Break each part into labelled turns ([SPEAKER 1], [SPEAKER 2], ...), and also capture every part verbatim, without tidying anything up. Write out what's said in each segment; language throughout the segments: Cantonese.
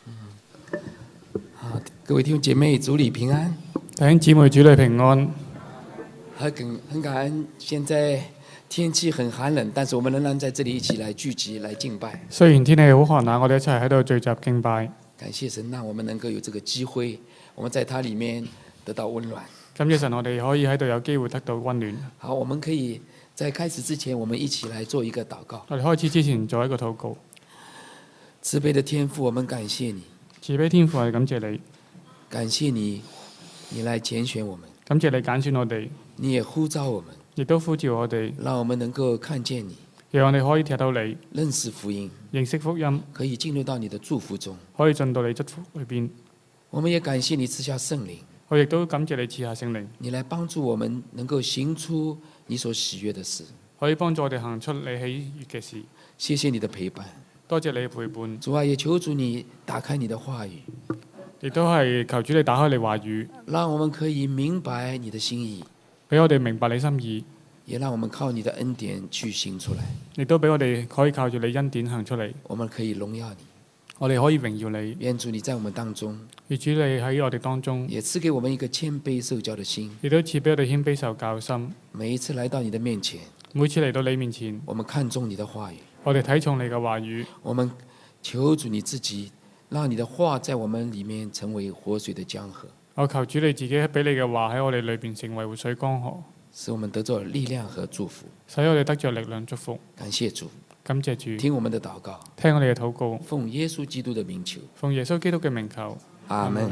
[SPEAKER 1] 好，各位弟兄姐妹，主里平安。
[SPEAKER 2] 弟兄姊妹，主你平安。
[SPEAKER 1] 很很感恩，现在天氣很寒冷，但是我們仍然在這裡一起來聚集來敬拜。
[SPEAKER 2] 雖然天氣好寒冷，我哋一齊喺度聚集敬拜。
[SPEAKER 1] 感謝神，讓我們能夠有這個機會，我們在它裡面得到溫暖。
[SPEAKER 2] 感謝神，我哋可以喺度有機會得到溫暖。
[SPEAKER 1] 好，我們可以在開始之前，我們一起來做一個禱告。
[SPEAKER 2] 我哋開始之前做一個禱告。
[SPEAKER 1] 慈悲的天父，我們感謝你。
[SPEAKER 2] 慈悲天父，我哋感謝你。
[SPEAKER 1] 感謝你，你來揀選我們。
[SPEAKER 2] 感謝你揀選我哋。
[SPEAKER 1] 你也呼召我們，
[SPEAKER 2] 亦都呼召我哋，
[SPEAKER 1] 讓我們能夠看見你，
[SPEAKER 2] 讓我哋可以睇到你，
[SPEAKER 1] 認識福音，
[SPEAKER 2] 認識福音，
[SPEAKER 1] 可以進入到你的祝福中，
[SPEAKER 2] 可以進到你祝福裏邊。
[SPEAKER 1] 我們也感謝你賜下聖靈，
[SPEAKER 2] 我亦都感謝你賜下聖靈，
[SPEAKER 1] 你來幫助我們能夠行出你所喜悅的事，
[SPEAKER 2] 可以幫助我哋行出你喜悅嘅事。
[SPEAKER 1] 謝謝你的陪伴，
[SPEAKER 2] 多謝你嘅陪伴。
[SPEAKER 1] 主啊，也求主你打開你的話語，
[SPEAKER 2] 亦都係求主你打開你話語，
[SPEAKER 1] 讓我們可以明白你的心意，
[SPEAKER 2] 俾我哋明白你心意，
[SPEAKER 1] 也讓我們靠你的恩典去行出來。
[SPEAKER 2] 亦都俾我哋可以靠住你恩典行出嚟。
[SPEAKER 1] 我們可以榮耀你，
[SPEAKER 2] 我哋可以榮耀你。
[SPEAKER 1] 願主你在我們當中，
[SPEAKER 2] 願主你喺我哋當中，
[SPEAKER 1] 也賜給我們一個謙卑受教的心，
[SPEAKER 2] 亦都賜俾我哋謙卑受教心。
[SPEAKER 1] 每一次來到你的面前，
[SPEAKER 2] 每次嚟到你面前，
[SPEAKER 1] 我們看重你的話語，
[SPEAKER 2] 我哋睇重你嘅話語，
[SPEAKER 1] 我們求主你自己，讓你的話在我們裡面成為活水的江河。
[SPEAKER 2] 我求主你自己俾你嘅話喺我哋裏邊成為活水江河，
[SPEAKER 1] 使我們得着力量和祝福，
[SPEAKER 2] 使我哋得着力量祝福。
[SPEAKER 1] 感謝主，
[SPEAKER 2] 感謝主，
[SPEAKER 1] 聽我們的禱告，
[SPEAKER 2] 聽我哋嘅禱告，
[SPEAKER 1] 奉耶穌基督的名求，
[SPEAKER 2] 奉耶穌基督嘅名求，
[SPEAKER 1] 阿門。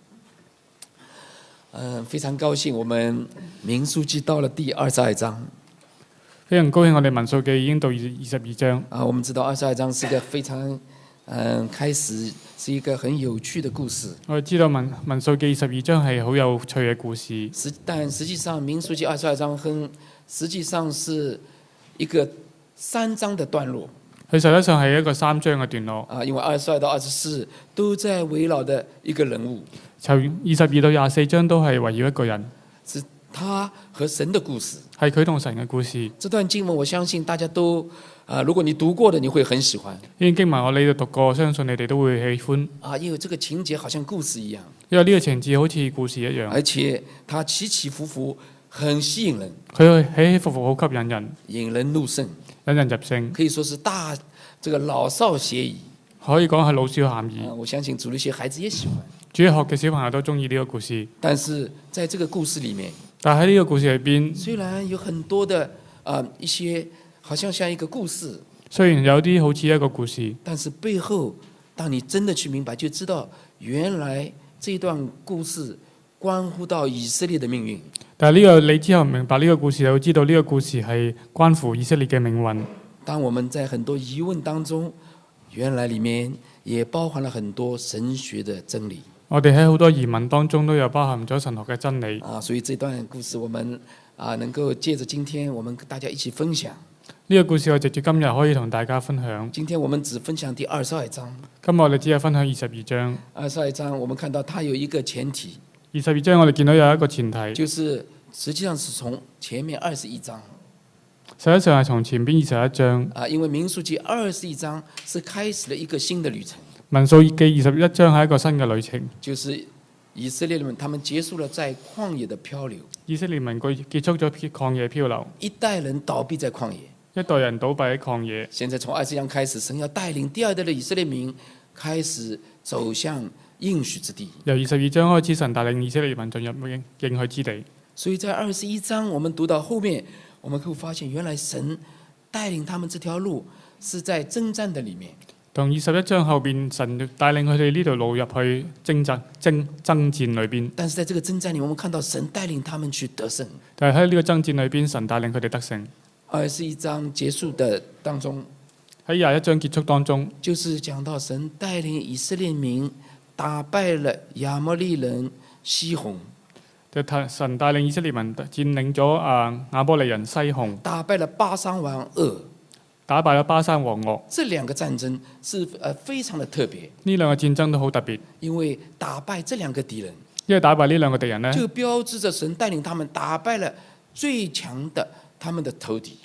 [SPEAKER 1] 嗯、呃，非常高興，我們民數記到了第二十二章，
[SPEAKER 2] 非常高興我哋民數記已經到二二十二章。
[SPEAKER 1] 啊，我們知道二十二章是一個非常，嗯、呃，開始是一個很有趣的故事。
[SPEAKER 2] 我哋知道民民數記二十二章係好有趣嘅故事，
[SPEAKER 1] 實但實際上民數記二十二章很實際上是一個三章的段落。
[SPEAKER 2] 佢實際上係一個三章嘅段落。
[SPEAKER 1] 啊，因為二十二到二十四都在圍繞的一個人物。
[SPEAKER 2] 從二十二到廿四章都係圍繞一個人，
[SPEAKER 1] 是他和神的故事，
[SPEAKER 2] 係佢同神嘅故事。
[SPEAKER 1] 這段經文我相信大家都，啊，如果你讀過的，你會很喜歡。
[SPEAKER 2] 呢段經文我哋都讀過，相信你哋都會喜歡。
[SPEAKER 1] 啊，因為這個情節好像故事一樣，
[SPEAKER 2] 因為呢個情節好似故事一樣，
[SPEAKER 1] 而且它起起伏伏，很吸引人。
[SPEAKER 2] 佢起起伏伏好吸引人，
[SPEAKER 1] 引人入勝，
[SPEAKER 2] 引人入勝，
[SPEAKER 1] 可以說是大這個老少咸宜。
[SPEAKER 2] 可以講係老少咸宜。
[SPEAKER 1] 啊，我相信主的一些孩子也喜歡。
[SPEAKER 2] 主日學嘅小朋友都中意呢個故事，
[SPEAKER 1] 但是在這個故事裡面，
[SPEAKER 2] 但喺呢個故事裏邊，
[SPEAKER 1] 雖然有很多的啊、呃、一些，好像像一個故事，
[SPEAKER 2] 雖然有啲好似一個故事，
[SPEAKER 1] 但是背後，當你真的去明白，就知道原來這段故事關乎到以色列的命運。
[SPEAKER 2] 但係呢個你之後明白呢個故事，就會知道呢個故事係關乎以色列嘅命運。
[SPEAKER 1] 當我們在很多疑問當中，原來裡面也包含了很多神學的真理。
[SPEAKER 2] 我哋喺好多疑問當中都有包含咗神學嘅真理。
[SPEAKER 1] 啊，所以這段故事我們啊能夠借着今天我們大家一起分享。
[SPEAKER 2] 呢個故事我直接今日可以同大家分享。
[SPEAKER 1] 今天我們只分享第二十二章。
[SPEAKER 2] 今日我哋只係分享二十二章。
[SPEAKER 1] 二十二章我們看到它有一個前提。
[SPEAKER 2] 二十二章我哋見到有一個前提，
[SPEAKER 1] 就是實際上是從前面二十一章。
[SPEAKER 2] 實際上係從前邊二十一章。
[SPEAKER 1] 啊，因為民數記二十一章是開始了一個新的旅程。
[SPEAKER 2] 民數記二十一章係一個新嘅旅程，
[SPEAKER 1] 就是以色列人他們結束了在曠野的漂流。
[SPEAKER 2] 以色列民佢結束咗曠野漂流，
[SPEAKER 1] 一代人倒閉在曠野，
[SPEAKER 2] 一代人倒閉喺曠野。
[SPEAKER 1] 現在從二十章開始，神要帶領第二代的以色列民開始走向應許之地。
[SPEAKER 2] 由二十二章開始，神帶領以色列民進入應應許之地。
[SPEAKER 1] 所以在二十一章，我們讀到後面，我們會發現原來神帶領他們這條路是在征戰的裡面。
[SPEAKER 2] 同二十一章後邊，神帶領佢哋呢條路入去征戰、征爭戰裏邊。
[SPEAKER 1] 但是在這個征戰裡，我們看到神帶領他們去得勝。
[SPEAKER 2] 但係喺呢個爭戰裏邊，神帶領佢哋得勝。
[SPEAKER 1] 二十一章結束的當中，
[SPEAKER 2] 喺廿一章結束當中，
[SPEAKER 1] 就是講到神帶領以色列民打敗了亞摩利人西宏。
[SPEAKER 2] 就神帶領以色列民佔領咗啊亞摩利人西宏，
[SPEAKER 1] 打敗了巴珊王噩。
[SPEAKER 2] 打敗咗巴珊王噩。
[SPEAKER 1] 這兩個戰爭是呃非常的特別。
[SPEAKER 2] 呢兩個戰爭都好特別，
[SPEAKER 1] 因為打敗這兩個敵人，
[SPEAKER 2] 因為打敗呢兩個敵人呢，
[SPEAKER 1] 就標誌着神帶領他們打敗了最強的他們的仇敵，
[SPEAKER 2] 標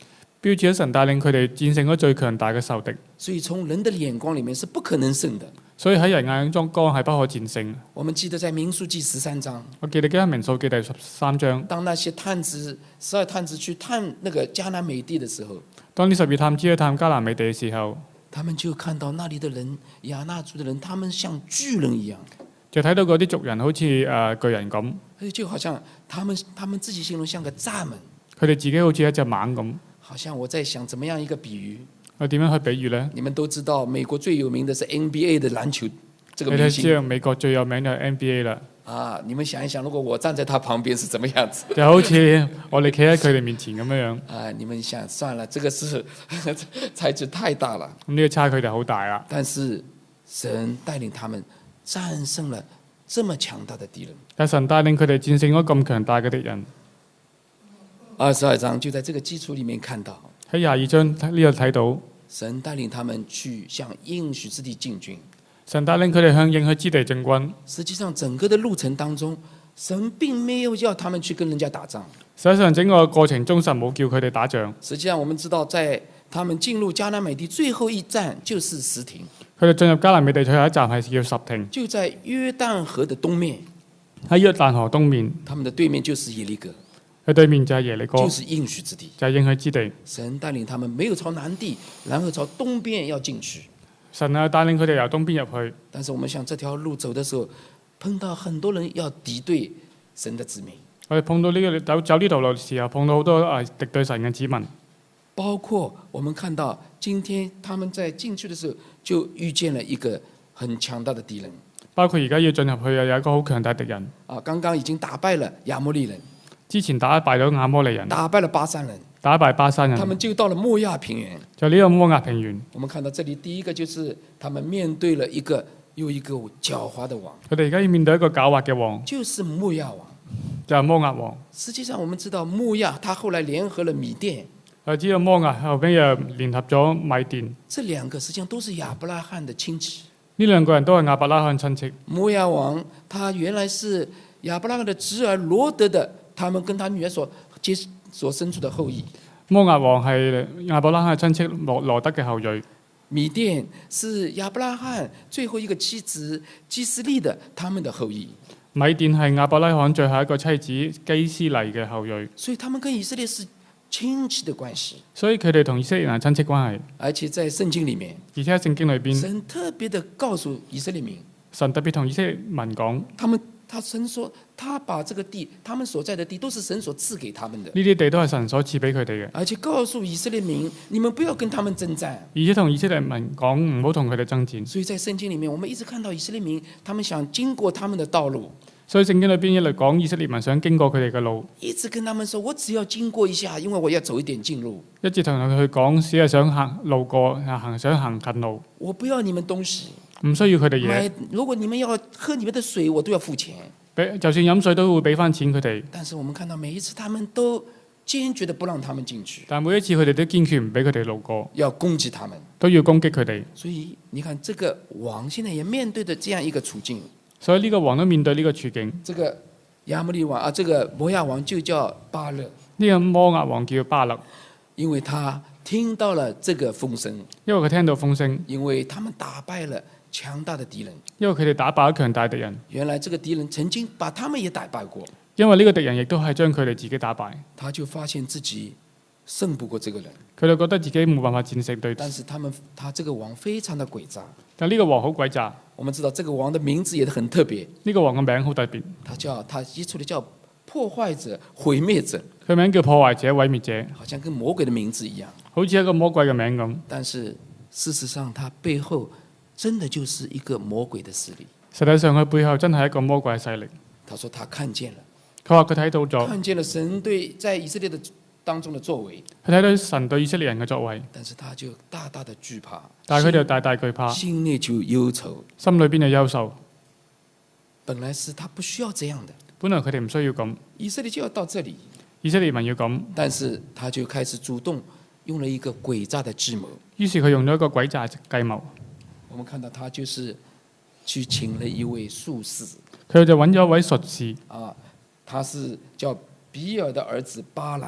[SPEAKER 2] 標誌咗神帶領佢哋戰勝咗最強大嘅仇敵。
[SPEAKER 1] 所以從人的眼光裡面是不可能勝的。
[SPEAKER 2] 所以喺人眼中光係不可戰勝。
[SPEAKER 1] 我們記得在民數記十三章，
[SPEAKER 2] 我記得記得民數記第十三章，
[SPEAKER 1] 當那些探子十二探子去探那個迦南美地的時候，
[SPEAKER 2] 當呢十二探子去探迦南美地嘅時候，
[SPEAKER 1] 他們就看到那裡的人亞衲族的人，他們像巨人一樣，
[SPEAKER 2] 就睇到嗰啲族人好似誒、呃、巨人咁，
[SPEAKER 1] 就好像他們他們自己形容像個蚱蜢。
[SPEAKER 2] 佢哋自己好似一隻蠓咁。
[SPEAKER 1] 好像我在想，怎麼樣一個比喻？
[SPEAKER 2] 我點樣去比喻呢？
[SPEAKER 1] 你們都知道，美國最有名的是 N B A 的籃球這個
[SPEAKER 2] 你
[SPEAKER 1] 明星。
[SPEAKER 2] 都知道美國最有名就係 N B A 啦。
[SPEAKER 1] 啊，你們想一想，如果我站在他旁邊是怎麼樣子？
[SPEAKER 2] 就好似我哋企喺佢哋面前咁樣樣。
[SPEAKER 1] 啊，你們想算了，這個是差距太大了。
[SPEAKER 2] 咁呢個差距就好大啦。
[SPEAKER 1] 但是神帶領他們戰勝了這麼強大的敵人。
[SPEAKER 2] 但神帶領佢哋戰勝咗咁強大嘅敵人。
[SPEAKER 1] 二十二章就在這個基礎裡面看到，
[SPEAKER 2] 喺廿二章呢度睇到，
[SPEAKER 1] 神帶領他們去向應許之地進軍。
[SPEAKER 2] 神帶領佢哋向應許之地進軍。
[SPEAKER 1] 實際上，整個的路程當中，神並沒有要他們去跟人家打仗。
[SPEAKER 2] 實際上，整個過程中，神冇叫佢哋打仗。
[SPEAKER 1] 實際上，我們知道，在他們進入迦南美地最後一站就是什亭。
[SPEAKER 2] 佢哋進入迦南美地最後一站係叫什亭，
[SPEAKER 1] 就在約旦河的東面。
[SPEAKER 2] 喺約旦河東面，
[SPEAKER 1] 他們的對面就是耶利哥。
[SPEAKER 2] 佢對面就係耶利哥，
[SPEAKER 1] 就是應許之地，
[SPEAKER 2] 就係應許之地。
[SPEAKER 1] 神帶領他們沒有朝南地，然後朝東邊要進去。
[SPEAKER 2] 神啊，帶領佢哋由東邊入去。
[SPEAKER 1] 但是我們想這條路走的時候，碰到很多人要敵對神的子民。
[SPEAKER 2] 我哋碰到呢、這個走走呢條路嘅時候，碰到好多誒敵對神嘅子民。
[SPEAKER 1] 包括我們看到今天他們在進去的時候，就遇見了一個很強大的敵人。
[SPEAKER 2] 包括而家要進入去啊，有一個好強大敵人。
[SPEAKER 1] 啊，剛剛已經打敗了亞摩利人。
[SPEAKER 2] 之前打敗咗亞摩利人，
[SPEAKER 1] 打敗了巴珊人，
[SPEAKER 2] 打敗巴珊人，
[SPEAKER 1] 他們就到了摩亞平原。
[SPEAKER 2] 就呢個摩亞平原。
[SPEAKER 1] 我們看到這裡第一個就是他們面對了一個又一個狡猾的王。
[SPEAKER 2] 佢哋而家要面對一個狡猾嘅王，
[SPEAKER 1] 就是摩亞王，
[SPEAKER 2] 就係摩亞王。
[SPEAKER 1] 實際上我們知道摩亞，他後來聯合了米甸。
[SPEAKER 2] 我知道摩亞後邊又聯合咗米甸。
[SPEAKER 1] 這兩個實際上都是亞伯拉罕的親戚。
[SPEAKER 2] 呢兩個人都係亞伯拉罕親戚。
[SPEAKER 1] 摩亞王他原來是亞伯拉罕的侄兒羅德的。他們跟他女兒所接所生出的後裔。
[SPEAKER 2] 摩亞王係亞伯拉罕親戚羅羅德嘅後裔。
[SPEAKER 1] 米甸是亞伯拉罕最後一個妻子基斯利的他們的後裔。
[SPEAKER 2] 米甸係亞伯拉罕最後一個妻子基斯利嘅後裔。
[SPEAKER 1] 所以他們跟以色列是親戚的關係。
[SPEAKER 2] 所以佢哋同以色列人親戚關係。
[SPEAKER 1] 而且在聖經裡面，
[SPEAKER 2] 而且喺聖經裏邊，
[SPEAKER 1] 神特別的告訴以色列民，
[SPEAKER 2] 神特別同以色列民講，
[SPEAKER 1] 他們。他神說，他把這個地，他們所在的地，都是神所賜給他們的。
[SPEAKER 2] 呢啲地都係神所賜俾佢哋嘅。
[SPEAKER 1] 而且告訴以色列民，你們不要跟他們征戰。
[SPEAKER 2] 而且同以色列民講，唔好同佢哋爭戰。
[SPEAKER 1] 所以在聖經裡面，我們一直看到以色列民，他們想經過他們的道路。
[SPEAKER 2] 所以聖經裏邊一路講以色列民想經過佢哋嘅路，
[SPEAKER 1] 一直跟他們說，我只要經過一下，因為我要走一點近路。
[SPEAKER 2] 一直同佢去講，只係想行路過，行想行近路。
[SPEAKER 1] 我不要你們東西，
[SPEAKER 2] 唔需要佢哋嘢。
[SPEAKER 1] 如果你們要喝你們的水，我都要付錢。
[SPEAKER 2] 就算飲水都會俾翻錢佢哋。
[SPEAKER 1] 但是我們看到每一次，他們都堅決的不讓他們進去。
[SPEAKER 2] 但每一次佢哋都堅決唔俾佢哋路過，
[SPEAKER 1] 要攻擊他們，
[SPEAKER 2] 都要攻擊佢哋。
[SPEAKER 1] 所以你看，這個王現在也面對着這樣一個處境。
[SPEAKER 2] 所以呢個王都面對呢個處境。
[SPEAKER 1] 這個亞摩利王啊，這個摩亞王就叫巴勒。
[SPEAKER 2] 呢個摩亞王叫巴勒，
[SPEAKER 1] 因為他聽到了這個風聲，
[SPEAKER 2] 因為佢聽到風聲，
[SPEAKER 1] 因為他們打敗了強大的敵人，
[SPEAKER 2] 因為佢哋打敗咗強大敵人。
[SPEAKER 1] 原來這個敵人曾經把他們也打敗過，
[SPEAKER 2] 因為呢個敵人亦都係將佢哋自己打敗。
[SPEAKER 1] 他就發現自己勝不過這個人，
[SPEAKER 2] 佢就覺得自己冇辦法戰勝對。
[SPEAKER 1] 但是他們他這個王非常的詭詐。
[SPEAKER 2] 但呢個王好詭詐。
[SPEAKER 1] 我們知道這個王的名字也很特別，
[SPEAKER 2] 呢個王嘅名好特別，
[SPEAKER 1] 他叫他一出嚟叫破壞者、毀滅者。
[SPEAKER 2] 佢名叫破壞者、毀滅者，
[SPEAKER 1] 好像跟魔鬼的名字一樣，
[SPEAKER 2] 好似一個魔鬼嘅名咁。
[SPEAKER 1] 但是事實上，他背後真的就是一個魔鬼的勢力。
[SPEAKER 2] 實際上佢背後真係一個魔鬼嘅勢力。
[SPEAKER 1] 他說他看見了，
[SPEAKER 2] 佢話佢睇到咗，
[SPEAKER 1] 看見了神對在以色列的當中的作為，
[SPEAKER 2] 佢睇到神對以色列人嘅作為，
[SPEAKER 1] 但是他就大大的懼怕，
[SPEAKER 2] 但係佢就大大懼怕，
[SPEAKER 1] 心內就憂愁，
[SPEAKER 2] 心裏邊有憂愁。
[SPEAKER 1] 本來是他不需要這樣的，
[SPEAKER 2] 本來佢哋唔需要咁，
[SPEAKER 1] 以色列就要到這裡，
[SPEAKER 2] 以色列民要咁，
[SPEAKER 1] 但是他就開始主動用了一個詭詐的智謀。
[SPEAKER 2] 於是佢用咗一個詭詐計謀。
[SPEAKER 1] 我們看到他就是去請了一位術士，
[SPEAKER 2] 佢就揾咗一位術士，
[SPEAKER 1] 啊，他是叫比爾的兒子巴蘭。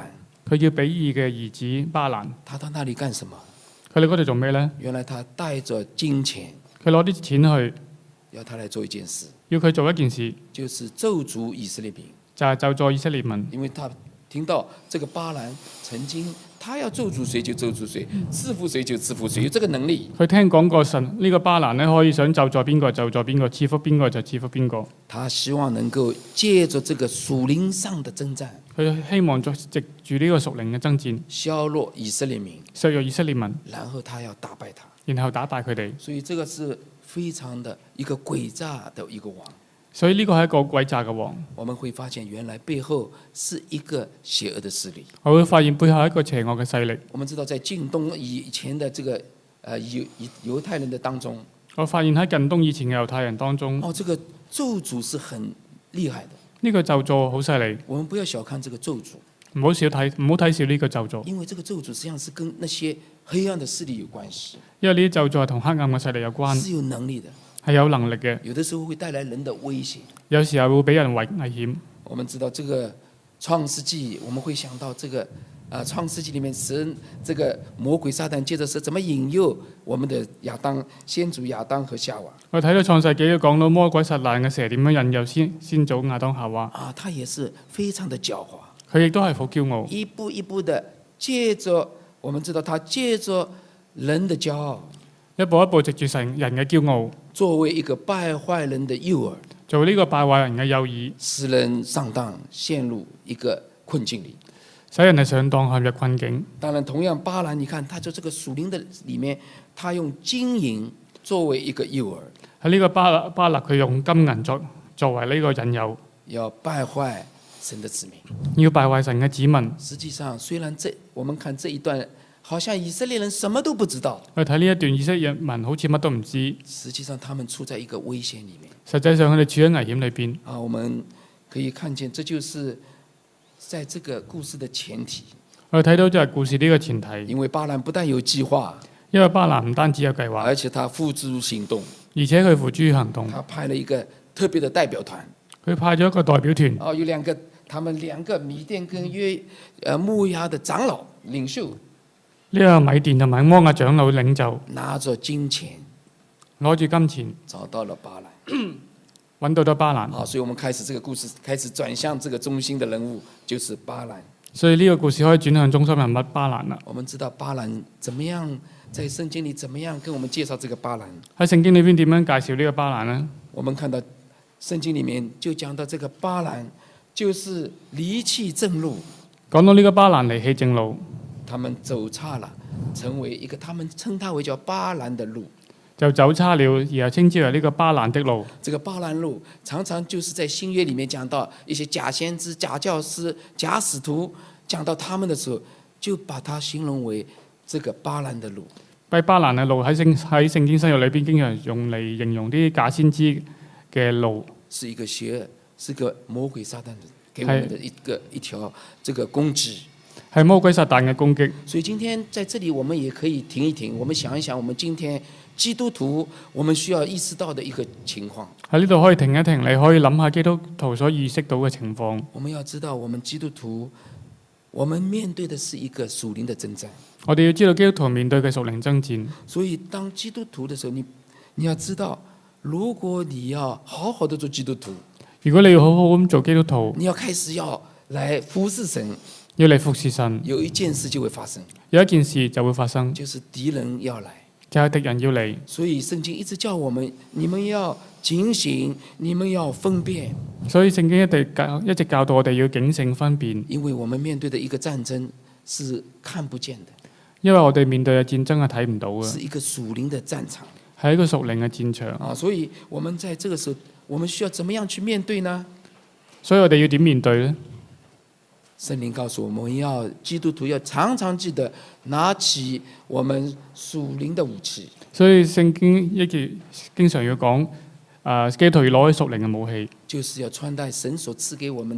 [SPEAKER 2] 佢叫比爾嘅兒子巴蘭。
[SPEAKER 1] 他到那裡幹什麼？
[SPEAKER 2] 佢哋嗰度做咩呢？
[SPEAKER 1] 原來他帶着金錢，
[SPEAKER 2] 佢攞啲錢去，
[SPEAKER 1] 要他來做一件事，
[SPEAKER 2] 要佢做一件事，
[SPEAKER 1] 就是咒詛以色列民，
[SPEAKER 2] 就係咒詛以色列民。
[SPEAKER 1] 因為他聽到這個巴蘭曾經，他要咒詛誰就咒詛誰，賜福誰就賜福誰，有這個能力。
[SPEAKER 2] 佢聽講過神呢個巴蘭咧，可以想咒詛邊個就咒詛邊個，賜福邊個就賜福邊個。
[SPEAKER 1] 他希望能夠借着這個屬靈上的征戰，
[SPEAKER 2] 佢希望藉住呢個屬靈嘅爭戰，
[SPEAKER 1] 削弱以色列民，
[SPEAKER 2] 削弱以色列民，
[SPEAKER 1] 然後他要打敗他，
[SPEAKER 2] 然後打敗佢哋。
[SPEAKER 1] 所以這個是非常的一個詭詐的一個王。
[SPEAKER 2] 所以呢個係一個詭詐嘅王。
[SPEAKER 1] 我們會發現原來背後是一個邪惡的勢力。
[SPEAKER 2] 我會發現背後係一個邪惡嘅勢力。
[SPEAKER 1] 我們知道在近東以前的這個呃猶猶太人的當中，
[SPEAKER 2] 我發現喺近東以前嘅猶太人當中，
[SPEAKER 1] 哦，這個咒詛是很厲害的。
[SPEAKER 2] 呢個咒詛好犀利。
[SPEAKER 1] 我們不要小看這個咒詛，
[SPEAKER 2] 唔好小睇，唔好睇小呢個咒詛，
[SPEAKER 1] 因為這個咒詛實際上是跟那些黑暗的勢力有關係，
[SPEAKER 2] 因為呢啲咒詛係同黑暗嘅勢力有關，
[SPEAKER 1] 是有能力的，
[SPEAKER 2] 係有能力嘅。
[SPEAKER 1] 有的時候會帶來人的威脅。
[SPEAKER 2] 有時候會俾人危危險。
[SPEAKER 1] 我們知道這個創世紀，我們會想到這個啊，創世紀裡面神這個魔鬼撒旦接着是怎麼引誘我們的亞當先祖亞當和夏娃。
[SPEAKER 2] 我睇到創世紀講到魔鬼撒旦嘅蛇點樣引誘先先祖亞當夏娃。
[SPEAKER 1] 啊，他也是非常的狡猾。
[SPEAKER 2] 佢亦都係好驕傲，
[SPEAKER 1] 一步一步的借着，我們知道他借着人的驕傲，
[SPEAKER 2] 一步一步藉住神人嘅驕傲，
[SPEAKER 1] 作為一個敗壞人的誘饵，
[SPEAKER 2] 做呢個敗壞人嘅誘饵，
[SPEAKER 1] 使人上當陷入一個困境裡，
[SPEAKER 2] 使人係上當陷入困境。
[SPEAKER 1] 當然，同樣巴蘭，你看他在這個屬靈的裡面，他用金銀作為一個誘饵，
[SPEAKER 2] 喺呢個巴勒巴勒佢用金銀作作為呢個引誘，
[SPEAKER 1] 要敗壞神的子民。
[SPEAKER 2] 要敗壞神嘅子民。
[SPEAKER 1] 實際上，雖然這我們看這一段，好像以色列人什麼都不知道，
[SPEAKER 2] 我睇呢一段以色列民好似乜都唔知，
[SPEAKER 1] 實際上他們處在一個危險裡面。
[SPEAKER 2] 實際上佢哋處喺危險裏邊。
[SPEAKER 1] 啊，我們可以看見，這就是在這個故事的前提。
[SPEAKER 2] 我哋睇到就係故事呢個前提，
[SPEAKER 1] 因為巴蘭不但有計劃，
[SPEAKER 2] 因為巴蘭唔單止有計劃，
[SPEAKER 1] 而且他付諸行動，
[SPEAKER 2] 而且佢付諸行動。
[SPEAKER 1] 他派了一個特別的代表團。
[SPEAKER 2] 佢派咗一個代表團，
[SPEAKER 1] 哦，有兩個，他們兩個米甸跟約呃摩押的長老領袖，
[SPEAKER 2] 呢個米甸同埋摩押長老領袖
[SPEAKER 1] 拿着金錢，
[SPEAKER 2] 攞住金錢
[SPEAKER 1] 找到了巴蘭，
[SPEAKER 2] 揾到咗巴蘭。
[SPEAKER 1] 好，所以我們開始這個故事開始轉向這個中心的人物，就是巴蘭。
[SPEAKER 2] 所以呢個故事可以轉向中心人物巴蘭啦。
[SPEAKER 1] 我們知道巴蘭怎麼樣在聖經裡怎麼樣跟我們介紹這個巴蘭。
[SPEAKER 2] 喺聖經裏邊點樣介紹呢個巴蘭呢？
[SPEAKER 1] 我們看到聖經裡面就講到這個巴蘭就是離棄正路，
[SPEAKER 2] 講到呢個巴蘭離棄正路，
[SPEAKER 1] 他們走差了，成為一個他們稱它為叫巴蘭的路。
[SPEAKER 2] 就走差了，而後稱之為呢個巴蘭的路。
[SPEAKER 1] 這個巴蘭路常常就是在新約裡面講到一些假先知、假教師、假使徒，講到他們的時候，就把它形容為這個巴蘭的路。
[SPEAKER 2] 喺巴蘭嘅路喺聖喺聖經新約裏邊，經常用嚟形容啲假先知嘅路，
[SPEAKER 1] 是一個邪惡，是個魔鬼撒旦給我們的一個一條這個攻擊，
[SPEAKER 2] 係魔鬼撒旦嘅攻擊。
[SPEAKER 1] 所以今天在這裡，我們也可以停一停，我們想一想，我們今天基督徒我們需要意識到的一個情況。
[SPEAKER 2] 喺呢度可以停一停，你可以諗下基督徒所意識到嘅情況。
[SPEAKER 1] 我們要知道，我們基督徒，我們面對的是一個屬靈的征戰。
[SPEAKER 2] 我哋要知道基督徒面對嘅屬靈爭戰。
[SPEAKER 1] 所以當基督徒的時候，你你要知道，如果你要好好的做基督徒，
[SPEAKER 2] 如果你要好好咁做基督徒，
[SPEAKER 1] 你要開始要來服侍神，
[SPEAKER 2] 要嚟服侍神，
[SPEAKER 1] 有一件事就會發生，
[SPEAKER 2] 有一件事就會發生，
[SPEAKER 1] 就是敵人要來。
[SPEAKER 2] 就係敵人要嚟。
[SPEAKER 1] 所以聖經一直叫我們，你們要警醒，你們要分辨。
[SPEAKER 2] 所以聖經一直教一直教導我哋要警醒分辨，
[SPEAKER 1] 因為我們面對的一個戰爭是看不見的，
[SPEAKER 2] 因為我哋面對嘅戰爭係睇唔到嘅，
[SPEAKER 1] 是一個屬靈的戰場，
[SPEAKER 2] 係一個屬靈嘅戰場。
[SPEAKER 1] 啊，所以我們在這個時候，我們需要怎麼樣去面對呢？
[SPEAKER 2] 所以我哋要點面對呢？
[SPEAKER 1] 聖靈告訴我們，要基督徒要常常記得拿起我們屬靈的武器。
[SPEAKER 2] 所以聖經一直經常要講，誒、呃、基督徒要攞起屬靈嘅武器，
[SPEAKER 1] 就是要穿戴神所賜給我們的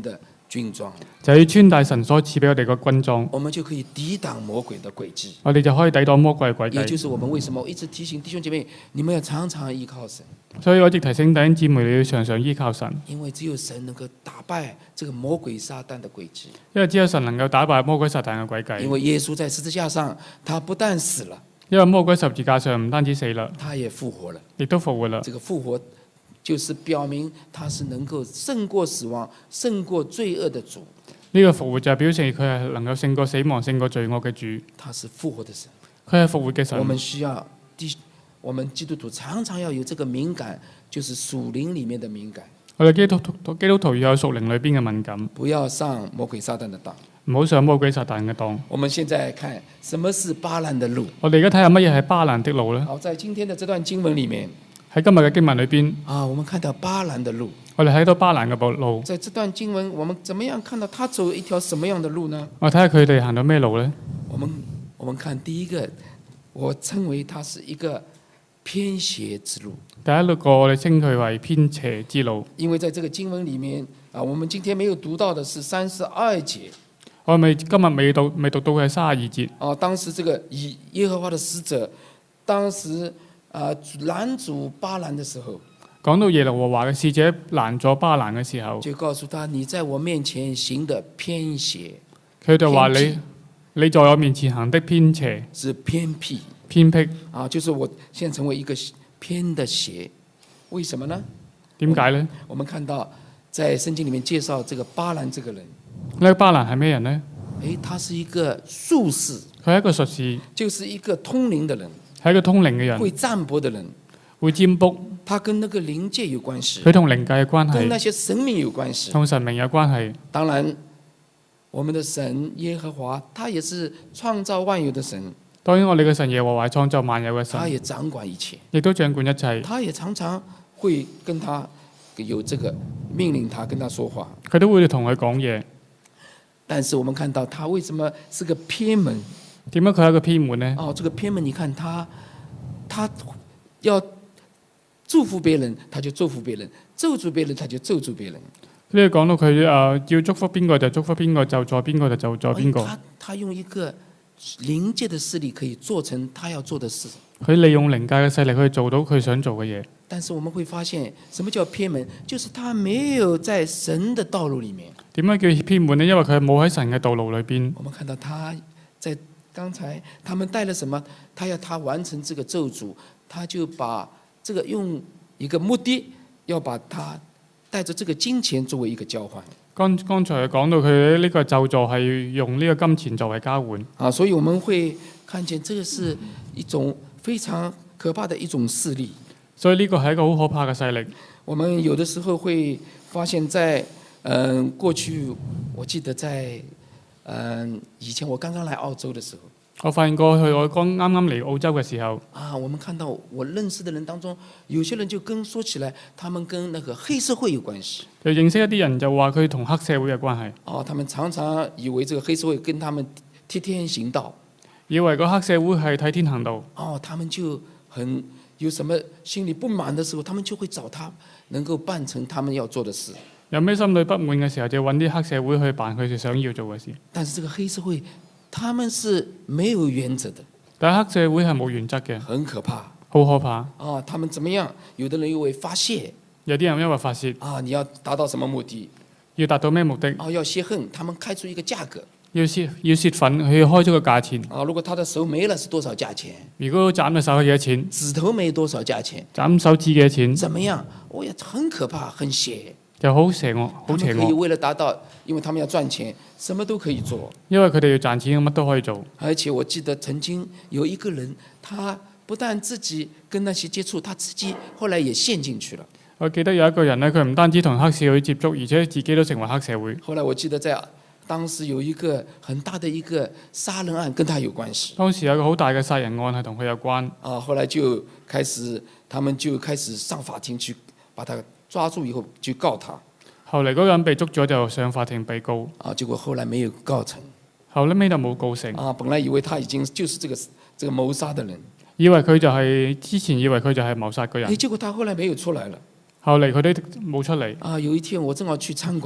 [SPEAKER 1] 軍裝，
[SPEAKER 2] 就要穿戴神所賜俾我哋嘅軍裝，
[SPEAKER 1] 我們就可以抵擋魔鬼的詭計。
[SPEAKER 2] 我哋就可以抵擋魔鬼嘅詭計。
[SPEAKER 1] 也就是我們為什麼我一直提醒弟兄姐妹，你們要常常依靠神，
[SPEAKER 2] 所以我一直提醒弟兄姊妹，你要常常依靠神，
[SPEAKER 1] 因為只有神能夠打敗這個魔鬼撒旦的詭計。
[SPEAKER 2] 因為只有神能夠打敗魔鬼撒旦嘅詭計。
[SPEAKER 1] 因為耶穌在十字架上，他不但死了，
[SPEAKER 2] 因為魔鬼十字架上唔單止死啦，
[SPEAKER 1] 他也復活了。
[SPEAKER 2] 亦都復活啦。
[SPEAKER 1] 這個復活就是表明他是能夠勝過死亡、勝過罪惡的主。
[SPEAKER 2] 呢個復活就係表示佢係能夠勝過死亡、勝過罪惡嘅主。
[SPEAKER 1] 他是復活的神，
[SPEAKER 2] 佢係復活嘅神。
[SPEAKER 1] 我們需要第，我們基督徒常常要有這個敏感，就是屬靈裡面的敏感。
[SPEAKER 2] 我哋基督徒基督徒要有屬靈裏邊嘅敏感，
[SPEAKER 1] 不要上魔鬼撒旦的當。
[SPEAKER 2] 唔好上魔鬼撒旦嘅當。
[SPEAKER 1] 我們現在看什麼是巴蘭的路。
[SPEAKER 2] 我哋而家睇下乜嘢係巴蘭的路呢？
[SPEAKER 1] 好，在今天的這段經文裡面，
[SPEAKER 2] 喺今日嘅經文裏邊，
[SPEAKER 1] 啊，我們看到巴蘭的路。
[SPEAKER 2] 我哋睇到巴蘭嘅路。
[SPEAKER 1] 在這段經文，我們怎麼樣看到他走一條什麼樣的路呢？
[SPEAKER 2] 我睇下佢哋行到咩路呢？
[SPEAKER 1] 我們我們看第一個，我稱為它是一個偏斜之路。
[SPEAKER 2] 第一個我哋稱佢為偏斜之路，
[SPEAKER 1] 因為在這個經文裡面啊，我們今天沒有讀到的是三十二節。
[SPEAKER 2] 我未今日未讀未讀到嘅係三十二節。
[SPEAKER 1] 啊，當時這個以耶和華的使者，當時啊攔阻巴蘭的時候。
[SPEAKER 2] 講到耶和華嘅使者攔咗巴蘭嘅時候，
[SPEAKER 1] 就告訴他：你在我面前行的偏斜。
[SPEAKER 2] 佢就話你你在我面前行的偏斜，
[SPEAKER 1] 是偏僻
[SPEAKER 2] 偏僻
[SPEAKER 1] 啊，就是我現在成為一個偏的斜。為什麼呢？
[SPEAKER 2] 點解呢？
[SPEAKER 1] 我們看到在聖經裡面介紹這個巴蘭這個人。
[SPEAKER 2] 呢個巴蘭係咩人呢？
[SPEAKER 1] 誒，他是一個術士，
[SPEAKER 2] 佢係一個術士，
[SPEAKER 1] 就是一個通靈的人，
[SPEAKER 2] 係一個通靈嘅人，
[SPEAKER 1] 會占卜的人，
[SPEAKER 2] 會占卜。
[SPEAKER 1] 他跟那個靈界有關係，
[SPEAKER 2] 佢同靈界嘅關係，
[SPEAKER 1] 跟那些神明有關係，
[SPEAKER 2] 同神明有關係。
[SPEAKER 1] 當然，我們的神耶和華，他也是創造萬有的神。
[SPEAKER 2] 當然，我哋嘅神耶和華創造萬有嘅神，
[SPEAKER 1] 他也掌管一切，
[SPEAKER 2] 亦都掌管一切。
[SPEAKER 1] 他也常常會跟他有這個命令他跟他說話，
[SPEAKER 2] 佢都會同佢講嘢。
[SPEAKER 1] 但是我們看到他為什麼是個偏門？
[SPEAKER 2] 點解佢係一個偏門呢？
[SPEAKER 1] 哦，這個偏門，你看他，他要祝福別人，他就祝福別人；咒詛別人，他就咒詛別人。
[SPEAKER 2] 呢個講到佢誒要祝福邊個就祝福邊個，就咒詛邊個就咒詛邊個。
[SPEAKER 1] 他他用一個靈界的勢力可以做成他要做的事。
[SPEAKER 2] 佢利用靈界嘅勢力去做到佢想做嘅嘢。
[SPEAKER 1] 但是我們會發現，什麼叫偏門？就是他沒有在神的道路裡面。
[SPEAKER 2] 點解叫偏門呢？因為佢冇喺神嘅道路裏邊。
[SPEAKER 1] 我們看到他在剛才，他們帶了什麼？他要他完成這個咒詛，他就把這個用一個目的，要把他帶着這個金錢作為一個交換。
[SPEAKER 2] 剛剛才講到佢呢個咒詛係用呢個金錢作為交換。
[SPEAKER 1] 啊，所以我們會看見這個是一種非常可怕的一種勢力。
[SPEAKER 2] 所以呢個係一個好可怕嘅勢力。
[SPEAKER 1] 我們有的時候會發現在，在、呃、嗯過去，我記得在嗯、呃、以前我剛剛來澳洲的時候，
[SPEAKER 2] 我發現過去我剛啱啱嚟澳洲嘅時候，
[SPEAKER 1] 啊，我們看到我認識的人當中，有些人就跟說起來，他們跟那個黑社會有關係。
[SPEAKER 2] 就認識一啲人就話佢同黑社會有關係。
[SPEAKER 1] 哦，他們常常以為這個黑社會跟他們替天行道，
[SPEAKER 2] 以為個黑社會係替天行道。
[SPEAKER 1] 哦，他們就很有什麼心裡不滿的時候，他們就會找他，能夠辦成他們要做的事。
[SPEAKER 2] 有咩心裏不滿嘅時候，就揾啲黑社會去辦佢哋想要做嘅事。
[SPEAKER 1] 但是這個黑社會，他們是沒有原則的。
[SPEAKER 2] 但係黑社會係冇原則嘅，
[SPEAKER 1] 很可怕，
[SPEAKER 2] 好可怕。
[SPEAKER 1] 啊，他們怎麼樣？有的人因為發泄，
[SPEAKER 2] 有啲人因為發泄，
[SPEAKER 1] 啊，你要達到什麼目的？
[SPEAKER 2] 要達到咩目的？
[SPEAKER 1] 啊，要泄恨，他們開出一個價格。
[SPEAKER 2] 要泄要泄憤，佢要開出個價錢。
[SPEAKER 1] 啊，如果他的手沒了，是多少價錢？
[SPEAKER 2] 如果斬咗手係幾多錢？
[SPEAKER 1] 指頭沒多少價錢？
[SPEAKER 2] 斬手指幾多錢？
[SPEAKER 1] 怎麼樣？我也很可怕，很邪。
[SPEAKER 2] 就好邪惡，好邪惡。
[SPEAKER 1] 他們可以為了達到，因為他們要賺錢，什麼都可以做。
[SPEAKER 2] 因為佢哋要賺錢，乜都可以做。
[SPEAKER 1] 而且我記得曾經有一個人，他不但自己跟那些接觸，他自己後來也陷進去了。
[SPEAKER 2] 我記得有一個人呢，佢唔單止同黑社會接觸，而且自己都成為黑社會。
[SPEAKER 1] 後來我記得在當時有一個很大的一個殺人案跟他有關係。
[SPEAKER 2] 當時有一個好大嘅殺人案係同佢有關。
[SPEAKER 1] 啊，後來就開始，他們就開始上法庭去把他抓住以後去告他。
[SPEAKER 2] 後嚟嗰個人被捉咗就上法庭被告。
[SPEAKER 1] 啊，結果後來沒有告成。
[SPEAKER 2] 後尾就冇告成。
[SPEAKER 1] 啊，本來以為他已經就是這個這個謀殺的人。
[SPEAKER 2] 以為佢就係之前以為佢就係謀殺嘅人。
[SPEAKER 1] 誒，結果他後來沒有出來了。
[SPEAKER 2] 後嚟佢都冇出嚟。
[SPEAKER 1] 啊，有一天我正好去餐館。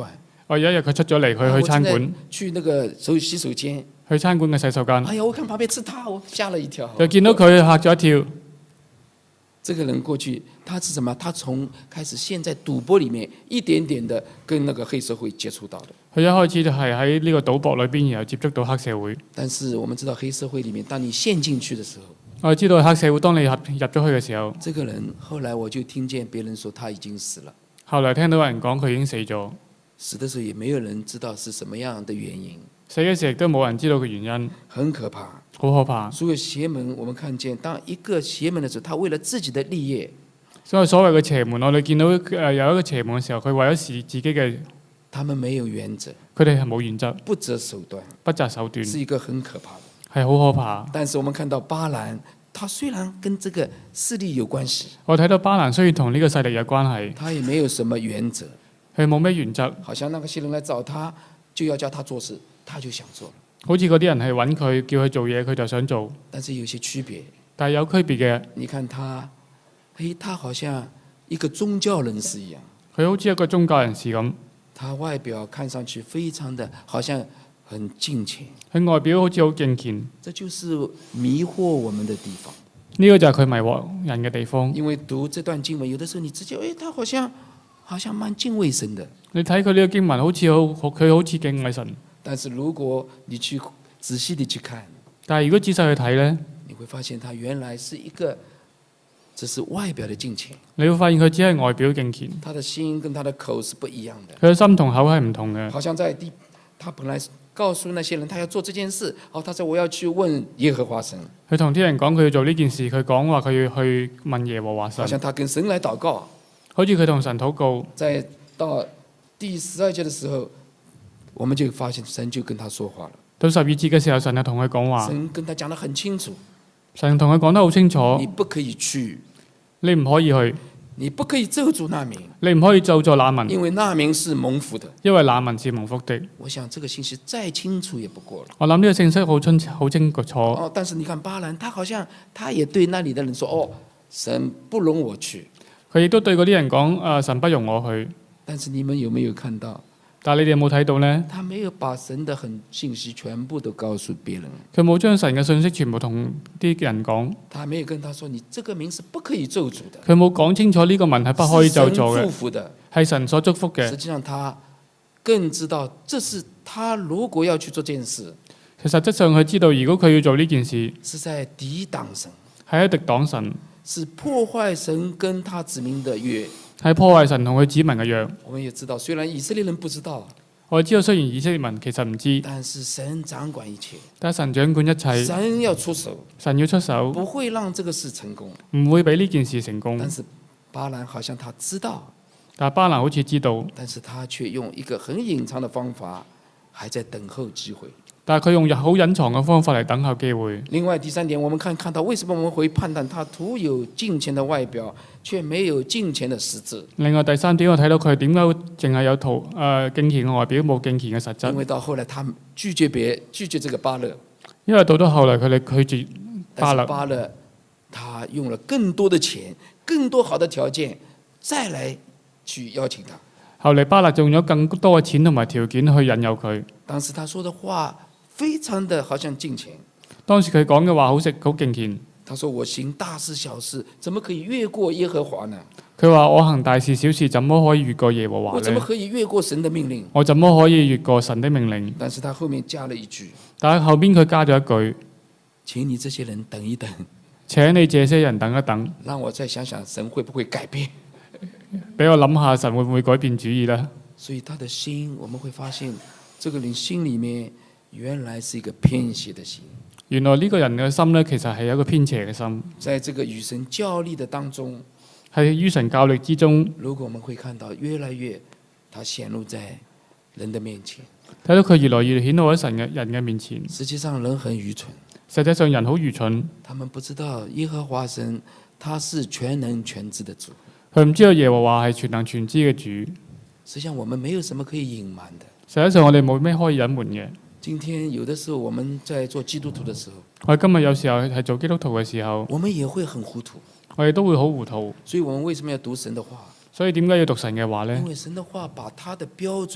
[SPEAKER 2] 哦，有一日佢出咗嚟，佢去餐館，
[SPEAKER 1] 啊我正在去那個手洗手間，
[SPEAKER 2] 去餐館嘅洗手間，
[SPEAKER 1] 哎呀，我看旁邊是他，我嚇了一跳。
[SPEAKER 2] 就見到佢嚇咗一跳。
[SPEAKER 1] 這個人過去，他是什麼？他從開始陷在賭博裡面，一點點的跟那個黑社會接觸到的。
[SPEAKER 2] 佢一開始就係喺呢個賭博裏邊，然後接觸到黑社會。
[SPEAKER 1] 但是我們知道黑社會裡面，當你陷進去的時候，
[SPEAKER 2] 我哋知道黑社會，當你入入咗去嘅時候，
[SPEAKER 1] 這個人後來我就聽見別人說他已經死了。
[SPEAKER 2] 後來聽到有人講佢已經死咗，
[SPEAKER 1] 死的時候也沒有人知道是什麼樣的原因，
[SPEAKER 2] 死嘅時候亦都冇人知道佢原因，
[SPEAKER 1] 很可怕，
[SPEAKER 2] 好可怕。
[SPEAKER 1] 所有邪門，我們看見當一個邪門的時候，他為了自己的利益。
[SPEAKER 2] 所以所謂嘅邪門，我哋見到誒有一個邪門嘅時候，佢為咗自自己嘅，
[SPEAKER 1] 他們沒有原則，
[SPEAKER 2] 佢哋係冇原則，
[SPEAKER 1] 不擇手段，
[SPEAKER 2] 不擇手段，
[SPEAKER 1] 是一個很可怕的。
[SPEAKER 2] 係好可怕。
[SPEAKER 1] 但是我們看到巴蘭，他雖然跟這個勢力有關係，
[SPEAKER 2] 我睇到巴蘭雖然同呢個勢力有關係，
[SPEAKER 1] 他也沒有什麼原則，
[SPEAKER 2] 佢冇咩原則，
[SPEAKER 1] 好像那個些人來找他，就要叫他做事，他就想做了。
[SPEAKER 2] 好似嗰啲人係揾佢叫佢做嘢，佢就想做。
[SPEAKER 1] 但是有些區別，
[SPEAKER 2] 但係有區別嘅，
[SPEAKER 1] 你看他，嘿，他好像一個宗教人士一樣，
[SPEAKER 2] 佢好似一個宗教人士咁，
[SPEAKER 1] 他外表看上去非常的，好像很敬虔，
[SPEAKER 2] 佢外表好似好敬虔，
[SPEAKER 1] 這就是迷惑我們的地方。
[SPEAKER 2] 呢個就係佢迷惑人嘅地方。
[SPEAKER 1] 因為讀這段經文，有的時候你直接，誒，他好像好像蠻敬畏神的。
[SPEAKER 2] 你睇佢呢個經文，好似好佢好似敬畏神。
[SPEAKER 1] 但是如果你去仔細地去看，
[SPEAKER 2] 但係如果仔細去睇呢，
[SPEAKER 1] 你會發現他原來是一個，只是外表的敬虔。
[SPEAKER 2] 你會發現佢只係外表敬虔，
[SPEAKER 1] 他的心跟他的口是不一樣的。
[SPEAKER 2] 佢嘅心同口係唔同嘅。
[SPEAKER 1] 好像在地，他本來告訴那些人，他要做這件事，好，他說我要去問耶和華神。
[SPEAKER 2] 佢同啲人講佢要做呢件事，佢講話佢要去問耶和華神。
[SPEAKER 1] 好像他跟神來禱告。
[SPEAKER 2] 好似佢同神禱告。
[SPEAKER 1] 在到第十二節的時候，我們就發現神就跟他說話了。
[SPEAKER 2] 到十二節嘅時候，神就同佢講話。
[SPEAKER 1] 神跟他講得很清楚。
[SPEAKER 2] 神同佢講得好清楚。
[SPEAKER 1] 你不可以去，
[SPEAKER 2] 你唔可以去。
[SPEAKER 1] 你不可以咒詛那民，
[SPEAKER 2] 你唔可以咒詛那民，
[SPEAKER 1] 因為那民是蒙福的。
[SPEAKER 2] 因為那民是蒙福的。
[SPEAKER 1] 我想這個信息再清楚也不過了。
[SPEAKER 2] 我諗呢個信息好清好清楚。
[SPEAKER 1] 哦，但是你看巴蘭，他好像他也對那裡的人說：哦，神不容我去。
[SPEAKER 2] 佢亦都對嗰啲人講：誒、呃，神不容我去。
[SPEAKER 1] 但是你們有沒有看到？
[SPEAKER 2] 但係你哋有冇睇到呢？
[SPEAKER 1] 他沒有把神的很信息全部都告訴別人。
[SPEAKER 2] 佢冇將神嘅信息全部同啲人講。
[SPEAKER 1] 他沒有跟他說：你這個名是不可以咒詛的。
[SPEAKER 2] 佢冇講清楚呢個民係不可以咒詛嘅，
[SPEAKER 1] 是神祝福的，
[SPEAKER 2] 係神所祝福嘅。
[SPEAKER 1] 實際上他更知道，這是他如果要去做件事，
[SPEAKER 2] 其實質上佢知道，如果佢要做呢件事，
[SPEAKER 1] 是在抵擋神，
[SPEAKER 2] 係喺敵擋神，
[SPEAKER 1] 是破壞神跟他子民的約。
[SPEAKER 2] 係破壞神同佢子民嘅約。
[SPEAKER 1] 我們也知道，雖然以色列人不知道，
[SPEAKER 2] 我知道雖然以色列民其實唔知，
[SPEAKER 1] 但是神掌管一切，
[SPEAKER 2] 但係神掌管一切，
[SPEAKER 1] 神要出手，
[SPEAKER 2] 神要出手，
[SPEAKER 1] 不會讓這個事成功，
[SPEAKER 2] 唔會俾呢件事成功。
[SPEAKER 1] 但是巴蘭好像他知道，
[SPEAKER 2] 但係巴蘭好似知道，
[SPEAKER 1] 但是他卻用一個很隱藏的方法，還在等候機會。
[SPEAKER 2] 但係佢用好隱藏嘅方法嚟等候機會。
[SPEAKER 1] 另外第三點，我們看看到為什麼我們會判斷他徒有敬虔的外表，卻沒有敬虔的實質。
[SPEAKER 2] 另外第三點，我睇到佢點解淨係有徒誒敬虔嘅外表，冇敬虔嘅實質。
[SPEAKER 1] 因為到後來他拒絕別拒絕這個巴勒，
[SPEAKER 2] 因為到咗後來佢哋拒絕巴勒。
[SPEAKER 1] 但是巴勒他用了更多的錢、更多好的條件，再來去邀請他。
[SPEAKER 2] 後嚟巴勒用咗更多嘅錢同埋條件去引誘佢。
[SPEAKER 1] 當時他說的話非常的好像敬虔。
[SPEAKER 2] 當時佢講嘅話好食好敬虔。
[SPEAKER 1] 他說：我行大事小事，怎麼可以越過耶和華呢？
[SPEAKER 2] 佢話：我行大事小事，怎麼可以越過耶和華呢？
[SPEAKER 1] 我怎麼可以越過神的命令？
[SPEAKER 2] 我怎麼可以越過神的命令？
[SPEAKER 1] 但是他後面加了一句，
[SPEAKER 2] 但係後邊佢加咗一句：
[SPEAKER 1] 請你這些人等一等，
[SPEAKER 2] 請你這些人等一等，
[SPEAKER 1] 讓我再想想神會不會改變。
[SPEAKER 2] 俾我諗下神會唔會改變主意呢？
[SPEAKER 1] 所以他的心，我們會發現，這個人心裏面原來是一個偏邪的心。
[SPEAKER 2] 原來呢個人嘅心呢，其實係一個偏邪嘅心。
[SPEAKER 1] 在這個與神較力的當中，
[SPEAKER 2] 喺於神較力之中，
[SPEAKER 1] 如果我們會看到越來越，他顯露在人的面前。
[SPEAKER 2] 睇到佢越來越顯露喺神嘅人嘅面前。
[SPEAKER 1] 實際上人很愚蠢，
[SPEAKER 2] 實際上人好愚蠢，
[SPEAKER 1] 他們不知道耶和華神他是全能全知的主。
[SPEAKER 2] 佢唔知道耶和華係全能全知嘅主。
[SPEAKER 1] 實際上我們沒有什麼可以隱瞞的。
[SPEAKER 2] 實際上我哋冇咩可以隱瞞嘅。
[SPEAKER 1] 今天有的時候我們在做基督徒的時候，
[SPEAKER 2] 我哋今日有時候係做基督徒嘅時候，
[SPEAKER 1] 我們也會很糊塗，
[SPEAKER 2] 我哋都會好糊塗。
[SPEAKER 1] 所以我們為什麼要讀神的話？
[SPEAKER 2] 所以點解要讀神嘅話呢？
[SPEAKER 1] 因為神的話把他的標準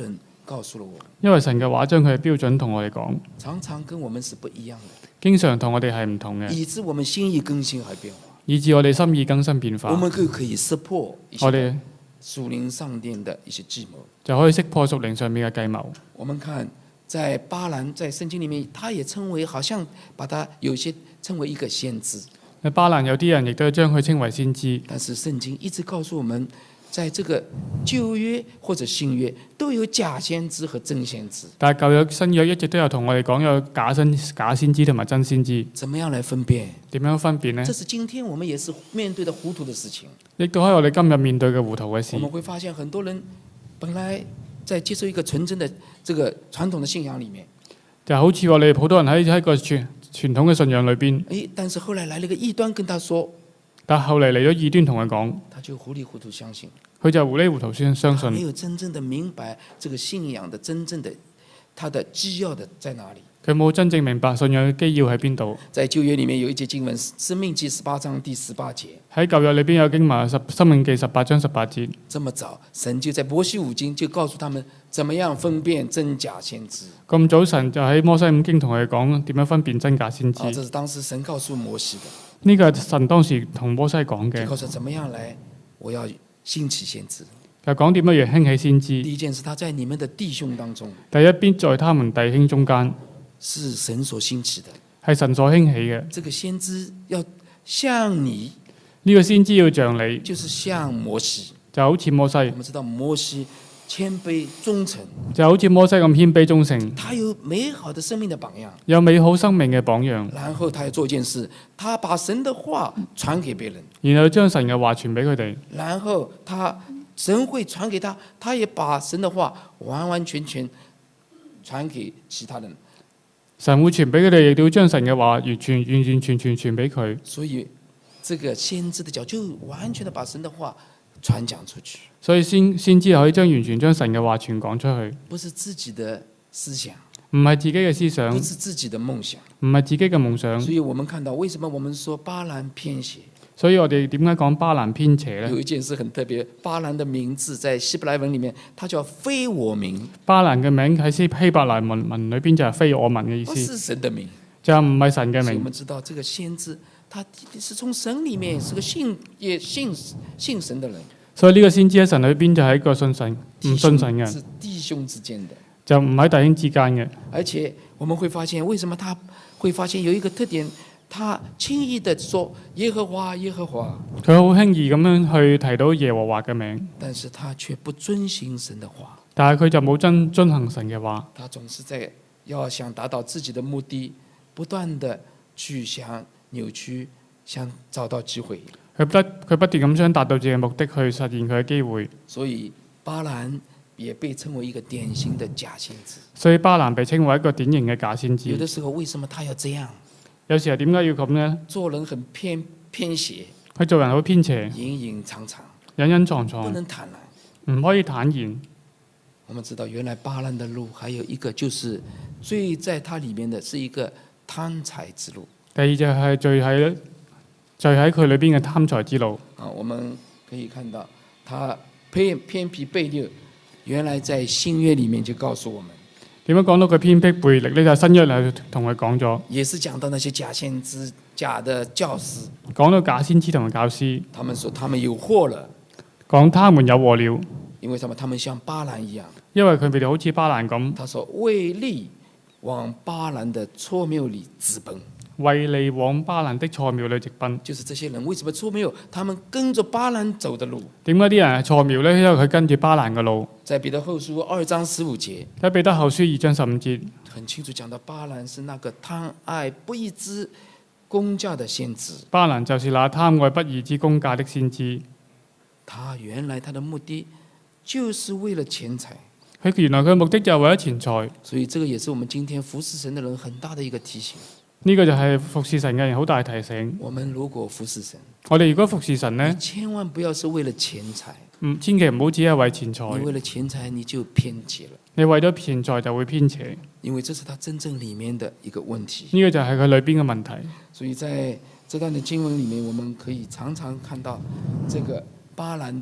[SPEAKER 1] 告訴了我們，
[SPEAKER 2] 因為神嘅話將佢嘅標準同我哋講，
[SPEAKER 1] 常常跟我們是不一樣的，
[SPEAKER 2] 經常同我哋係唔同嘅，
[SPEAKER 1] 以致我們心意更新還變化。
[SPEAKER 2] 以致我哋心意更新變化。
[SPEAKER 1] 我們就可以識破一些
[SPEAKER 2] 我哋
[SPEAKER 1] 屬靈上殿的一些計謀，
[SPEAKER 2] 就可以識破屬靈上面嘅計謀。
[SPEAKER 1] 我們看在巴蘭在聖經裡面，他也稱為好像把他有些稱為一個先知。
[SPEAKER 2] 巴蘭有啲人亦都將佢稱為先知，
[SPEAKER 1] 但是聖經一直告訴我們，在這個舊約或者新約都有假先知和真先知。
[SPEAKER 2] 但係舊約新約一直都有同我哋講有假先假先知同埋真先知。
[SPEAKER 1] 怎麼樣來分辨？
[SPEAKER 2] 點樣分辨呢？
[SPEAKER 1] 這是今天我們也是面對的糊塗的事情。
[SPEAKER 2] 亦都係我哋今日面對嘅糊塗嘅事。
[SPEAKER 1] 我們會發現很多人本來在接受一個純真的這個傳統的信仰裡面，
[SPEAKER 2] 就好似我哋好多人喺喺個傳傳統嘅信仰裏邊，
[SPEAKER 1] 誒，但是後來來了個異端跟他說，
[SPEAKER 2] 但後嚟嚟咗異端同佢講，
[SPEAKER 1] 他就糊裡糊塗相信，
[SPEAKER 2] 佢就糊裡糊塗先相
[SPEAKER 1] 他沒
[SPEAKER 2] 信，
[SPEAKER 1] 有真正的明白這個信仰的真正的它的基要的在哪裡。
[SPEAKER 2] 佢冇真正明白信仰嘅基要喺邊度。
[SPEAKER 1] 在舊約裡面有一節經文，《申命記》十八章第十八節。
[SPEAKER 2] 喺舊約裏邊有經文十《申命記》十八章十八節。
[SPEAKER 1] 這麼早，神就在摩西五經就告訴他們，怎麼樣分辨真假先知。
[SPEAKER 2] 咁早晨就喺摩西五經同佢哋講點樣分辨真假先知。
[SPEAKER 1] 啊，這是當時神告訴摩西的。
[SPEAKER 2] 呢個係神當時同摩西講嘅。
[SPEAKER 1] 就告訴怎麼樣來，我要興起先知。
[SPEAKER 2] 就講點樣樣興起先知。
[SPEAKER 1] 第一件事，他在你們的弟兄當中。
[SPEAKER 2] 第一邊在他們弟兄中間。
[SPEAKER 1] 是神所興起的，
[SPEAKER 2] 係神所興起嘅。
[SPEAKER 1] 這個先知要像你，
[SPEAKER 2] 呢個先知要像你，
[SPEAKER 1] 就是像摩西，
[SPEAKER 2] 就好似摩西。
[SPEAKER 1] 我們知道摩西謙卑忠誠，
[SPEAKER 2] 就好似摩西咁謙卑忠誠。
[SPEAKER 1] 他有美好的生命的榜樣，
[SPEAKER 2] 有美好生命嘅榜樣。
[SPEAKER 1] 然後他要做一件事，他把神的話傳給別人，
[SPEAKER 2] 然後將神嘅話傳俾佢哋。
[SPEAKER 1] 然後他神會傳給他，他也把神的話完完全全傳給其他人。
[SPEAKER 2] 神會傳俾佢哋，亦都要將神嘅話完全完完全全傳俾佢。
[SPEAKER 1] 所以，這個先知的角就完全的把神的話傳講出去。
[SPEAKER 2] 所以先先知可以將完全將神嘅話傳講出去，
[SPEAKER 1] 不是自己的思想，
[SPEAKER 2] 唔係自己嘅思想，
[SPEAKER 1] 不是自己的夢想，
[SPEAKER 2] 唔係自己嘅夢想。
[SPEAKER 1] 所以我們看到，為什麼我們說巴蘭偏邪？
[SPEAKER 2] 所以我哋點解講巴蘭偏邪呢？
[SPEAKER 1] 有一件事很特別，巴蘭的名字在希伯來文裡面，它叫非我名。
[SPEAKER 2] 巴蘭嘅名喺希希伯來文文裏邊就係非我民嘅意思，
[SPEAKER 1] 不是神的名，
[SPEAKER 2] 就唔係神嘅
[SPEAKER 1] 所以我
[SPEAKER 2] 名。
[SPEAKER 1] 們知道，這個先知他是從神裡面是個信也信信神的人，
[SPEAKER 2] 所以呢個先知喺神裏邊就係一個信神唔信神嘅，
[SPEAKER 1] 是弟兄之間的，
[SPEAKER 2] 就唔喺弟兄之間嘅。
[SPEAKER 1] 而且我們會發現，為什麼他會發現有一個特點？他輕易地說耶和華耶和華，
[SPEAKER 2] 佢好輕易咁樣去提到耶和華嘅名，
[SPEAKER 1] 但是他卻不遵行神的話，
[SPEAKER 2] 但係佢就冇遵遵行神嘅話。
[SPEAKER 1] 他總是在要想達到自己的目的，不斷地去想扭曲，想找到機會。
[SPEAKER 2] 佢不佢不斷咁想達到自己嘅目的，去實現佢嘅機會。
[SPEAKER 1] 所以巴蘭也被稱為一個典型的假先知。
[SPEAKER 2] 所以巴蘭被稱為一個典型嘅假先知。
[SPEAKER 1] 有的時候，為什麼他要這樣？
[SPEAKER 2] 有時候點解要咁呢？
[SPEAKER 1] 做人很偏偏邪，
[SPEAKER 2] 佢做人好偏邪，
[SPEAKER 1] 隱隱藏藏，
[SPEAKER 2] 隱隱藏藏，
[SPEAKER 1] 不能坦然。
[SPEAKER 2] 唔可以坦然。
[SPEAKER 1] 我們知道，原來巴蘭的路還有一個，就是最在他裡面的是一個貪財之路。
[SPEAKER 2] 第二就係罪喺罪喺佢裏邊嘅貪財之路。
[SPEAKER 1] 啊，我們可以看到，他偏偏僻悖逆，原來在新約裡面就告訴我們。
[SPEAKER 2] 點樣講到佢偏僻背逆呢？就係新約嚟同佢講咗，
[SPEAKER 1] 也是講到那些假先知、假的教師，
[SPEAKER 2] 講到假先知同埋教師，
[SPEAKER 1] 他們說他們有禍了，
[SPEAKER 2] 講他們有禍了，
[SPEAKER 1] 因為什麼？他們像巴蘭一樣，
[SPEAKER 2] 因為佢哋好似巴蘭咁，
[SPEAKER 1] 他說為利往巴蘭的錯謬裡直奔。
[SPEAKER 2] 為利往巴蘭的錯謬裏直奔，
[SPEAKER 1] 就是這些人為什麼錯謬？他們跟着巴蘭走的路。
[SPEAKER 2] 點解啲人係錯謬呢？因為佢跟住巴蘭嘅路。
[SPEAKER 1] 在彼得後書二章十五節，
[SPEAKER 2] 喺彼得後書二章十五節，
[SPEAKER 1] 很清楚講到巴蘭是那個貪愛不義之公價的先知。
[SPEAKER 2] 巴蘭就是那貪愛不義之公價的先知。
[SPEAKER 1] 他原來他的目的就是為了錢財。
[SPEAKER 2] 佢原來佢嘅目的就係為咗錢財。
[SPEAKER 1] 所以這個也是我們今天服侍神的人很大的一個提醒。
[SPEAKER 2] 呢個就係服侍神嘅人好大提醒。
[SPEAKER 1] 我們如果服侍神，
[SPEAKER 2] 我哋如果服侍神呢，
[SPEAKER 1] 千萬不要是為了錢財。
[SPEAKER 2] 唔，千祈唔好只係為錢財。
[SPEAKER 1] 你為了錢財，你就偏邪了。
[SPEAKER 2] 你為咗錢財就會偏邪。
[SPEAKER 1] 因為這是他真正裡面的一個問題。
[SPEAKER 2] 呢個就係佢裏邊嘅問題。
[SPEAKER 1] 所以在這段的經文裡面，我們可以常常看到這個巴蘭的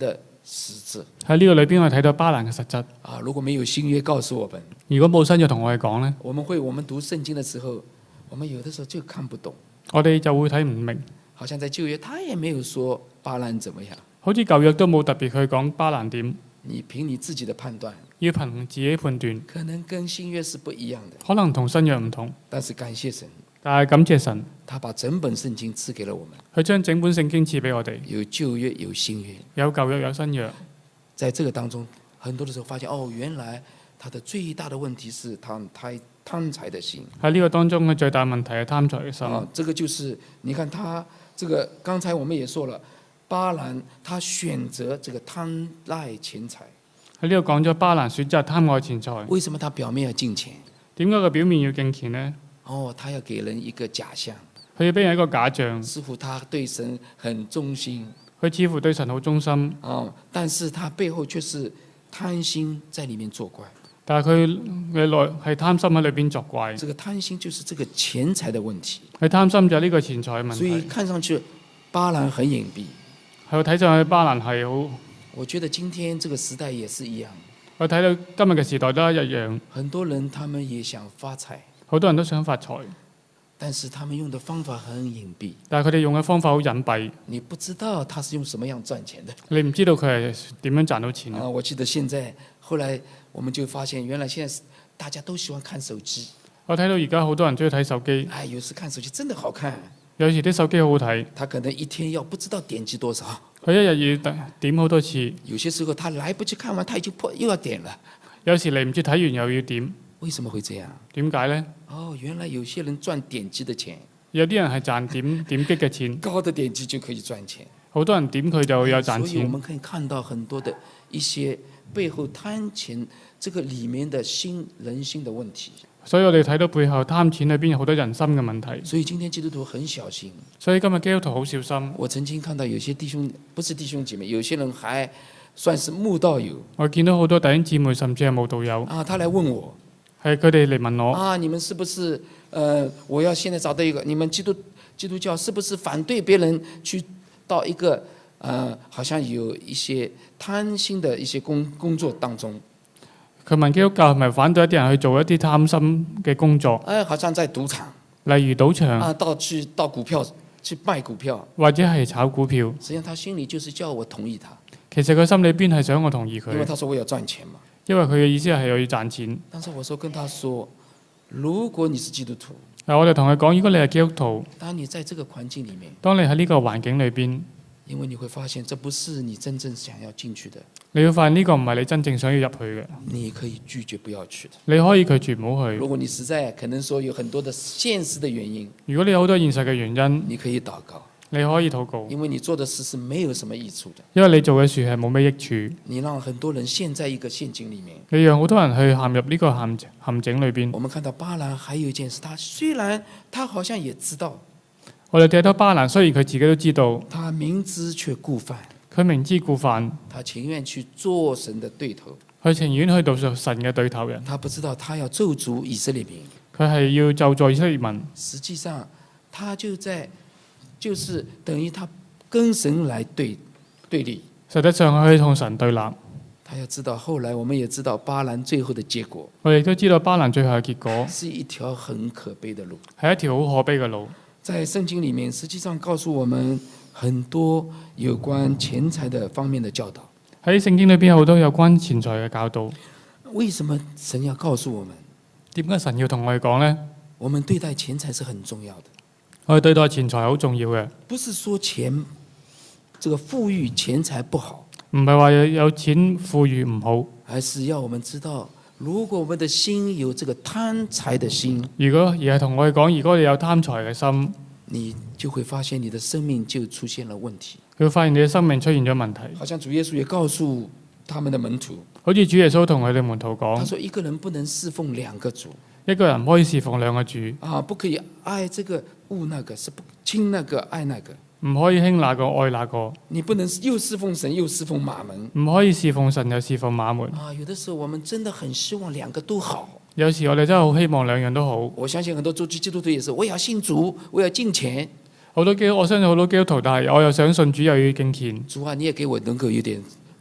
[SPEAKER 1] 實質。
[SPEAKER 2] 喺呢個裏邊，我哋睇到巴蘭嘅實質。
[SPEAKER 1] 啊，如果沒有新約告訴我們，
[SPEAKER 2] 如果冇新約同我哋講呢，
[SPEAKER 1] 我們會我們讀聖經的時候，我們有的時候就看不懂。
[SPEAKER 2] 我哋就會睇唔明。
[SPEAKER 1] 好像在舊約，他也沒有說巴蘭怎麼樣。
[SPEAKER 2] 好似舊約都冇特別去講巴蘭點，
[SPEAKER 1] 你憑你自己的判斷，
[SPEAKER 2] 要憑自己判斷，
[SPEAKER 1] 可能跟新約是不一樣的。
[SPEAKER 2] 可能同新約唔同。
[SPEAKER 1] 但是感謝神，
[SPEAKER 2] 但係感謝神，
[SPEAKER 1] 他把整本聖經賜給了我們，
[SPEAKER 2] 佢將整本聖經賜俾我哋，
[SPEAKER 1] 有舊約有新約。
[SPEAKER 2] 有舊約有新約。
[SPEAKER 1] 在這個當中，很多的時候發現，哦，原來他的最大的問題是貪貪貪財的心。
[SPEAKER 2] 喺呢個當中嘅最大問題係貪財嘅心。
[SPEAKER 1] 啊，這個就是你看他這個，剛才我們也說了，巴蘭他選擇這個貪愛錢財。
[SPEAKER 2] 喺呢度講咗巴蘭選擇貪愛錢財。
[SPEAKER 1] 為什麼他表面要敬虔？
[SPEAKER 2] 點解佢表面要敬虔呢？
[SPEAKER 1] 哦，他要給人一個假象，
[SPEAKER 2] 佢要俾人一個假象，
[SPEAKER 1] 似乎他對神很忠心。
[SPEAKER 2] 佢似乎對神好忠心。
[SPEAKER 1] 哦，但是他背後卻是貪心在裡面作怪。
[SPEAKER 2] 但係佢嘅內係貪心喺裏邊作怪。
[SPEAKER 1] 這個貪心就是這個錢財的問題。
[SPEAKER 2] 佢貪心就係呢個錢財嘅問題。
[SPEAKER 1] 所以看上去巴蘭很隱蔽。
[SPEAKER 2] 係我睇上去巴蘭係好。
[SPEAKER 1] 我覺得今天這個時代也是一樣。
[SPEAKER 2] 我睇到今日嘅時代都一樣。
[SPEAKER 1] 很多人他們也想發財，
[SPEAKER 2] 好多人都想發財，
[SPEAKER 1] 但是他們用的方法很隱蔽。
[SPEAKER 2] 但係佢哋用嘅方法好隱蔽。
[SPEAKER 1] 你不知道他是用什麼樣賺錢的。
[SPEAKER 2] 你唔知道佢係點樣賺到錢
[SPEAKER 1] 啊！我記得現在後來我們就發現，原來現在大家都喜歡看手機。我
[SPEAKER 2] 睇到而家好多人中意睇手機。
[SPEAKER 1] 哎，有時看手機真的好看。
[SPEAKER 2] 有時啲手機好好睇。
[SPEAKER 1] 他可能一天要不知道點擊多少。
[SPEAKER 2] 佢一日要點好多次。
[SPEAKER 1] 有些時候他來不及看完，他已經破又要點了。
[SPEAKER 2] 有時嚟唔切睇完又要點。
[SPEAKER 1] 為什麼會這樣？
[SPEAKER 2] 點解呢？
[SPEAKER 1] 哦，原來有些人賺點擊的錢。
[SPEAKER 2] 有啲人係賺點點擊嘅錢。
[SPEAKER 1] 高的點擊就可以賺錢。
[SPEAKER 2] 好多人點佢就有賺錢。
[SPEAKER 1] 所以我們可以看到很多的一些背後貪錢，這個裡面的心人心的問題。
[SPEAKER 2] 所以我哋睇到背後貪錢裏邊有好多人心嘅問題。
[SPEAKER 1] 所以今天基督徒很小心。
[SPEAKER 2] 所以今日基督徒好小心。
[SPEAKER 1] 我曾經看到有些弟兄，不是弟兄姐妹，有些人還算是慕道友。
[SPEAKER 2] 我見到好多弟兄姊妹甚至係慕道友。
[SPEAKER 1] 啊，他來問我。
[SPEAKER 2] 係佢哋嚟問我。
[SPEAKER 1] 啊，你們是不是？呃，我要現在找到一個，你們基督基督教是不是反對別人去到一個，呃，好像有一些貪心的一些工工作當中？
[SPEAKER 2] 佢問基督教係咪反對一啲人去做一啲貪心嘅工作？
[SPEAKER 1] 誒，好像在賭場，
[SPEAKER 2] 例如賭場
[SPEAKER 1] 啊，到去到股票去賣股票，
[SPEAKER 2] 或者係炒股票。
[SPEAKER 1] 實際上，他心裡就是叫我同意他。
[SPEAKER 2] 其實佢心裏邊係想我同意佢。
[SPEAKER 1] 因為他說我要賺錢嘛。
[SPEAKER 2] 因為佢嘅意思係我要賺錢。
[SPEAKER 1] 但是我說跟他說，如果你是基督徒，
[SPEAKER 2] 嗱，我哋同佢講，如果你係基督徒，
[SPEAKER 1] 當你在這個環境裡面，
[SPEAKER 2] 當你喺呢個環境裏邊。
[SPEAKER 1] 因為你會發現，這不是你真正想要進去的。
[SPEAKER 2] 你會發現呢個唔係你真正想要入去嘅。
[SPEAKER 1] 你可以拒絕不要去的。
[SPEAKER 2] 你可以拒絕唔好去。
[SPEAKER 1] 如果你實在可能說有很多的現實的原因，
[SPEAKER 2] 如果你有好多現實嘅原因，
[SPEAKER 1] 你可以禱告。
[SPEAKER 2] 你可以禱告。
[SPEAKER 1] 因為你做的事是沒有什麼益處的。
[SPEAKER 2] 因為你做嘅事係冇咩益處。
[SPEAKER 1] 你讓很多人陷在一個陷阱裡面。
[SPEAKER 2] 你讓好多人去陷入呢個陷陷阱裏邊。
[SPEAKER 1] 我們看到巴蘭還有一件事，他雖然他好像也知道。
[SPEAKER 2] 我哋睇到巴蘭，雖然佢自己都知道，
[SPEAKER 1] 他明知卻故犯。
[SPEAKER 2] 佢明知故犯，
[SPEAKER 1] 他情願去做神的對頭。
[SPEAKER 2] 佢情願去做神嘅對頭人。
[SPEAKER 1] 他不知道他要咒詛以色列民。
[SPEAKER 2] 佢係要咒詛以色列民。
[SPEAKER 1] 實際上，他就在，就是等於他跟神來對對立。
[SPEAKER 2] 實際上，佢可以同神對立。
[SPEAKER 1] 他要知道，後來我們也知道巴蘭最後的結果。
[SPEAKER 2] 我哋都知道巴蘭最後嘅結果
[SPEAKER 1] 是一條很可悲的路，
[SPEAKER 2] 係一條好可悲嘅路。
[SPEAKER 1] 在聖經裡面，實際上告訴我們很多有關錢財的方面的教導。
[SPEAKER 2] 喺聖經裏邊有好多有關錢財嘅教導。
[SPEAKER 1] 為什麼神要告訴我們？
[SPEAKER 2] 點解神要同我哋講呢？
[SPEAKER 1] 我們對待錢財是很重要的。
[SPEAKER 2] 我哋對待錢財好重要嘅。
[SPEAKER 1] 不是說錢，這個富裕錢財不好。
[SPEAKER 2] 唔係話有有錢富裕唔好，
[SPEAKER 1] 而是要我們知道。如果我們的心有這個貪財的心，
[SPEAKER 2] 如果而係同我哋講，如果你有貪財嘅心，
[SPEAKER 1] 你就會發現你的生命就出現了問題。
[SPEAKER 2] 佢會發現你嘅生命出現咗問題。
[SPEAKER 1] 好像主耶穌也告訴他們的門徒，
[SPEAKER 2] 好似主耶穌同佢哋門徒講，
[SPEAKER 1] 他說一個人不能侍奉兩個主，
[SPEAKER 2] 一個人唔可以侍奉兩個主，
[SPEAKER 1] 啊，不可以愛這個惡那個，是不親那個愛那個。
[SPEAKER 2] 唔可以興那個愛那個，
[SPEAKER 1] 你不能又侍奉神又侍奉馬門，
[SPEAKER 2] 唔可以侍奉神又侍奉馬門。
[SPEAKER 1] 啊，有的時候我們真的很希望兩個都好。
[SPEAKER 2] 有時我哋真係好希望兩樣都好。
[SPEAKER 1] 我相信很多周期基督徒也是，我要信主，我要敬虔。
[SPEAKER 2] 好多基，我相信好多基督徒，但係我又想信主又要敬虔。
[SPEAKER 1] 主啊，你也給我能夠有點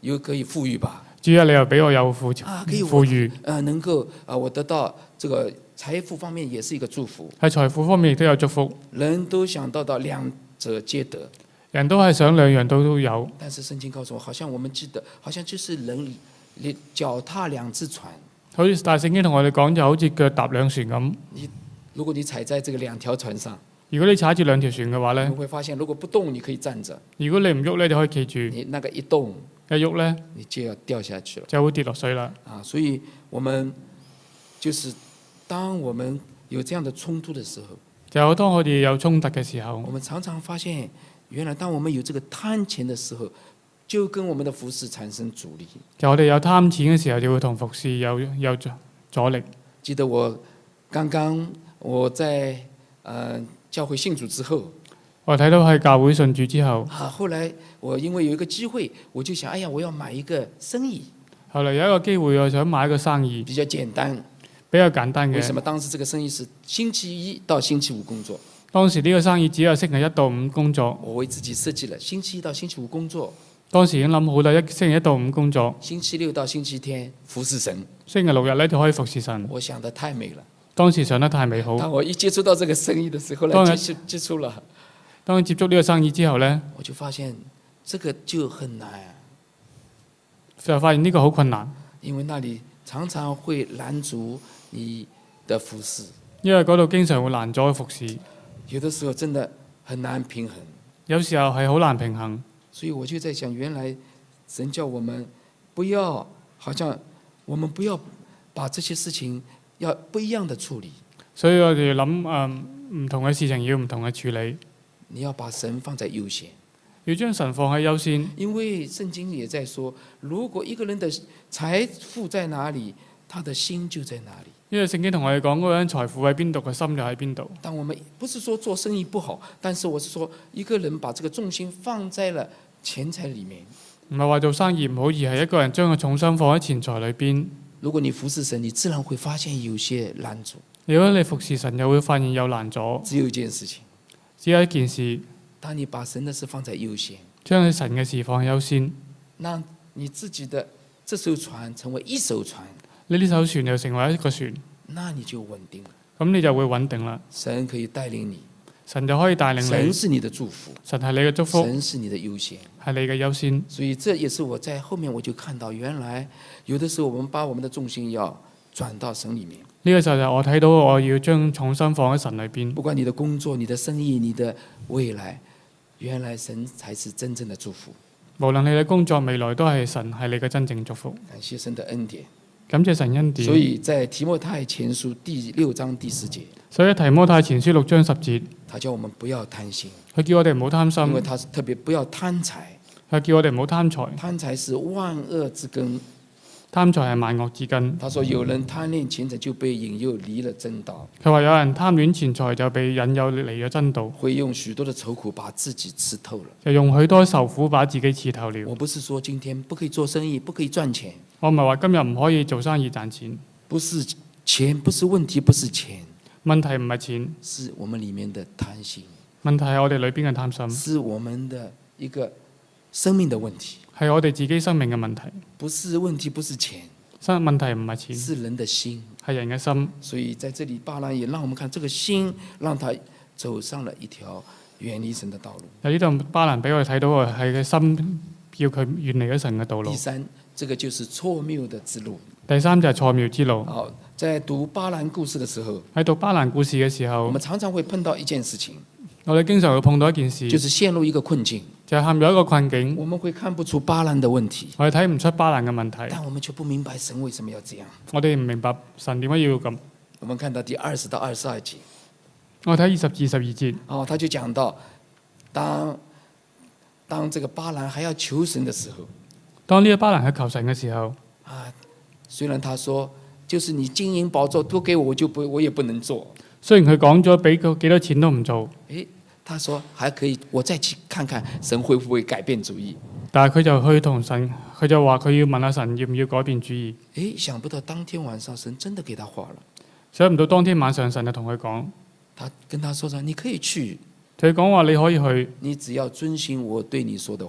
[SPEAKER 1] 又可以富裕吧？
[SPEAKER 2] 主啊，你又俾我有富
[SPEAKER 1] 啊，可以我
[SPEAKER 2] 富裕，
[SPEAKER 1] 呃能夠啊，我得到這個財富方面也是一個祝福。
[SPEAKER 2] 喺財富方面亦都有祝福。
[SPEAKER 1] 人都想到到兩者皆得，
[SPEAKER 2] 人都係想兩樣都都有，
[SPEAKER 1] 但是聖經告訴我，好像我們記得，好像就是人腳踏兩隻船。
[SPEAKER 2] 好似大聖經同我哋講，就好似腳踏兩船咁。
[SPEAKER 1] 你如果你踩在這個兩條船上，
[SPEAKER 2] 如果你踩住兩條船嘅話咧
[SPEAKER 1] 你，會發現，如果不動，你可以站着；
[SPEAKER 2] 如果你唔喐咧，你可以企住；
[SPEAKER 1] 你那個一動，
[SPEAKER 2] 一喐咧，
[SPEAKER 1] 你就要掉下去了。
[SPEAKER 2] 就會跌落水啦。
[SPEAKER 1] 啊，所以我們就是當我們有這樣的衝突的時候，
[SPEAKER 2] 就當我哋有衝突嘅時候，
[SPEAKER 1] 我們常常發現，原來當我們有這個貪錢的時候，就跟我們的服事產生阻力。
[SPEAKER 2] 就我哋有貪錢嘅時候，就會同服事有有阻力。
[SPEAKER 1] 記得我剛剛我在呃教會信主之後，
[SPEAKER 2] 我睇到喺教會信主之後，
[SPEAKER 1] 啊，後來我因為有一個機會，我就想，哎呀，我要買一個生意，
[SPEAKER 2] 後嚟有一個機會，我想買一個生意，
[SPEAKER 1] 比較簡單。
[SPEAKER 2] 比較簡單嘅。
[SPEAKER 1] 為什麼當時這個生意是星期一到星期五工作？
[SPEAKER 2] 當時呢個生意只有星期一到五工作。
[SPEAKER 1] 我為自己設計了星期一到星期五工作，
[SPEAKER 2] 當時已經諗好啦，一星期一到五工作，
[SPEAKER 1] 星期六到星期天服侍神。
[SPEAKER 2] 星期六日咧就可以服侍神。
[SPEAKER 1] 我想得太美了。
[SPEAKER 2] 當時想得太美好。
[SPEAKER 1] 當我一接觸到這個生意的時候，來
[SPEAKER 2] 當然
[SPEAKER 1] 接觸接觸了，
[SPEAKER 2] 當接觸呢個生意之後呢，
[SPEAKER 1] 我就發現這個就很難，
[SPEAKER 2] 就發現呢個好困難，
[SPEAKER 1] 因為那裡常常會攔阻你的服侍，
[SPEAKER 2] 因為嗰度經常會攔阻服侍，
[SPEAKER 1] 有的時候真的很難平衡。
[SPEAKER 2] 有時候係好難平衡。
[SPEAKER 1] 所以我就在想，原來神叫我們不要，好像我們不要把這些事情要不一樣的處理。
[SPEAKER 2] 所以我哋諗誒唔同嘅事情要唔同嘅處理。
[SPEAKER 1] 你要把神放在優先，
[SPEAKER 2] 要將神放喺優先。
[SPEAKER 1] 因為聖經也在說，如果一個人的財富在哪裡，他的心就在哪裡。
[SPEAKER 2] 因為聖經同我哋講，嗰個人財富喺邊度，個心就喺邊度。
[SPEAKER 1] 但我們不是說做生意不好，但是我是說，一個人把這個重心放在了錢財裡面。
[SPEAKER 2] 唔係話做生意唔好，而係一個人將個重心放喺錢財裏邊。
[SPEAKER 1] 如果你服侍神，你自然會發現有些攔阻。
[SPEAKER 2] 如果你服侍神，又會發現有難阻。
[SPEAKER 1] 只有一件事情，
[SPEAKER 2] 只有一件事，
[SPEAKER 1] 當你把神的事放在優先，
[SPEAKER 2] 將你神嘅事放喺優先，
[SPEAKER 1] 讓你自己的這艘船成為一艘船，
[SPEAKER 2] 你呢艘船又成為一個船，
[SPEAKER 1] 那你就穩定了。
[SPEAKER 2] 咁你就會穩定啦。
[SPEAKER 1] 神可以帶領你，
[SPEAKER 2] 神就可以帶領你。
[SPEAKER 1] 神是你的祝福，
[SPEAKER 2] 神係你嘅祝福，
[SPEAKER 1] 神是你的優先，
[SPEAKER 2] 係你嘅優先。
[SPEAKER 1] 所以這也是我在後面我就看到，原來有的時候我們把我們的重心要轉到神裡面。
[SPEAKER 2] 呢個時候就我睇到我要將重心放喺神裏邊。
[SPEAKER 1] 不管你的工作、你的生意、你的未來，原來神才是真正的祝福。
[SPEAKER 2] 無論你嘅工作未來都係神係你嘅真正祝福。
[SPEAKER 1] 感謝神的恩典，
[SPEAKER 2] 感謝神恩典。
[SPEAKER 1] 所以在提摩太前書第六章第四節，
[SPEAKER 2] 所以提摩太前書六章十節，
[SPEAKER 1] 他叫我們不要貪心，
[SPEAKER 2] 佢叫我哋唔好貪心，
[SPEAKER 1] 因為他特別不要貪財，
[SPEAKER 2] 佢叫我哋唔好貪財。
[SPEAKER 1] 貪財是萬惡之根。
[SPEAKER 2] 貪財係萬惡之根。
[SPEAKER 1] 他說有人貪戀錢財就被引誘離了真道。
[SPEAKER 2] 佢話有人貪戀錢財就被引誘離咗真道，
[SPEAKER 1] 會用許多的愁苦把自己吃透了。
[SPEAKER 2] 就用許多受苦把自己刺透了。
[SPEAKER 1] 我不是說今天不可以做生意，不可以賺錢。
[SPEAKER 2] 我唔係話今日唔可以做生意賺錢。
[SPEAKER 1] 不是錢，不是問題，不是錢。
[SPEAKER 2] 問題唔係錢，
[SPEAKER 1] 是我們裡面的貪心。
[SPEAKER 2] 問題係我哋裏邊嘅貪心，
[SPEAKER 1] 是我們的一個生命的問題。
[SPEAKER 2] 係我哋自己生命嘅問題。
[SPEAKER 1] 不是問題，不是錢。
[SPEAKER 2] 生問題唔係錢，
[SPEAKER 1] 是人的心，
[SPEAKER 2] 係人嘅心。
[SPEAKER 1] 所以在這裡巴蘭也讓我們看這個心，讓他走上了一條遠離神的道路。
[SPEAKER 2] 喺呢度巴蘭俾我哋睇到係嘅心，叫佢遠離咗神嘅道路。
[SPEAKER 1] 第三，這個就是錯謬的之路。
[SPEAKER 2] 第三就係錯謬之路。
[SPEAKER 1] 好，在讀巴蘭故事的時候，
[SPEAKER 2] 喺讀巴蘭故事嘅時候，
[SPEAKER 1] 我們常常會碰到一件事情，
[SPEAKER 2] 我哋經常會碰到一件事，
[SPEAKER 1] 就是陷入一個困境，
[SPEAKER 2] 就係陷入一個困境。
[SPEAKER 1] 我們會看不出巴蘭的問題，
[SPEAKER 2] 我哋睇唔出巴蘭嘅問題，
[SPEAKER 1] 但我們卻不明白神為什麼要這樣。
[SPEAKER 2] 我哋唔明白神點解要咁。
[SPEAKER 1] 我們看到第二十到二十二節，
[SPEAKER 2] 我睇二十至十二節，
[SPEAKER 1] 哦，他就講到，當當這個巴蘭還要求神的時候，
[SPEAKER 2] 當呢個巴蘭去求神嘅時候，
[SPEAKER 1] 啊，雖然他說，就是你金銀寶座都給我，我就不我也不能做。
[SPEAKER 2] 雖然佢講咗俾佢幾多錢都唔做，
[SPEAKER 1] 誒，他說還可以，我再去看看神會不會改變主意。
[SPEAKER 2] 但係佢就去同神，佢就話佢要問下神要唔要改變主意。
[SPEAKER 1] 誒，想不到當天晚上神真的給他話了，
[SPEAKER 2] 想唔到當天晚上神就同佢講，
[SPEAKER 1] 他跟他說咗，你可以去，
[SPEAKER 2] 佢講話你可以去，
[SPEAKER 1] 你只要遵循我對你說的話。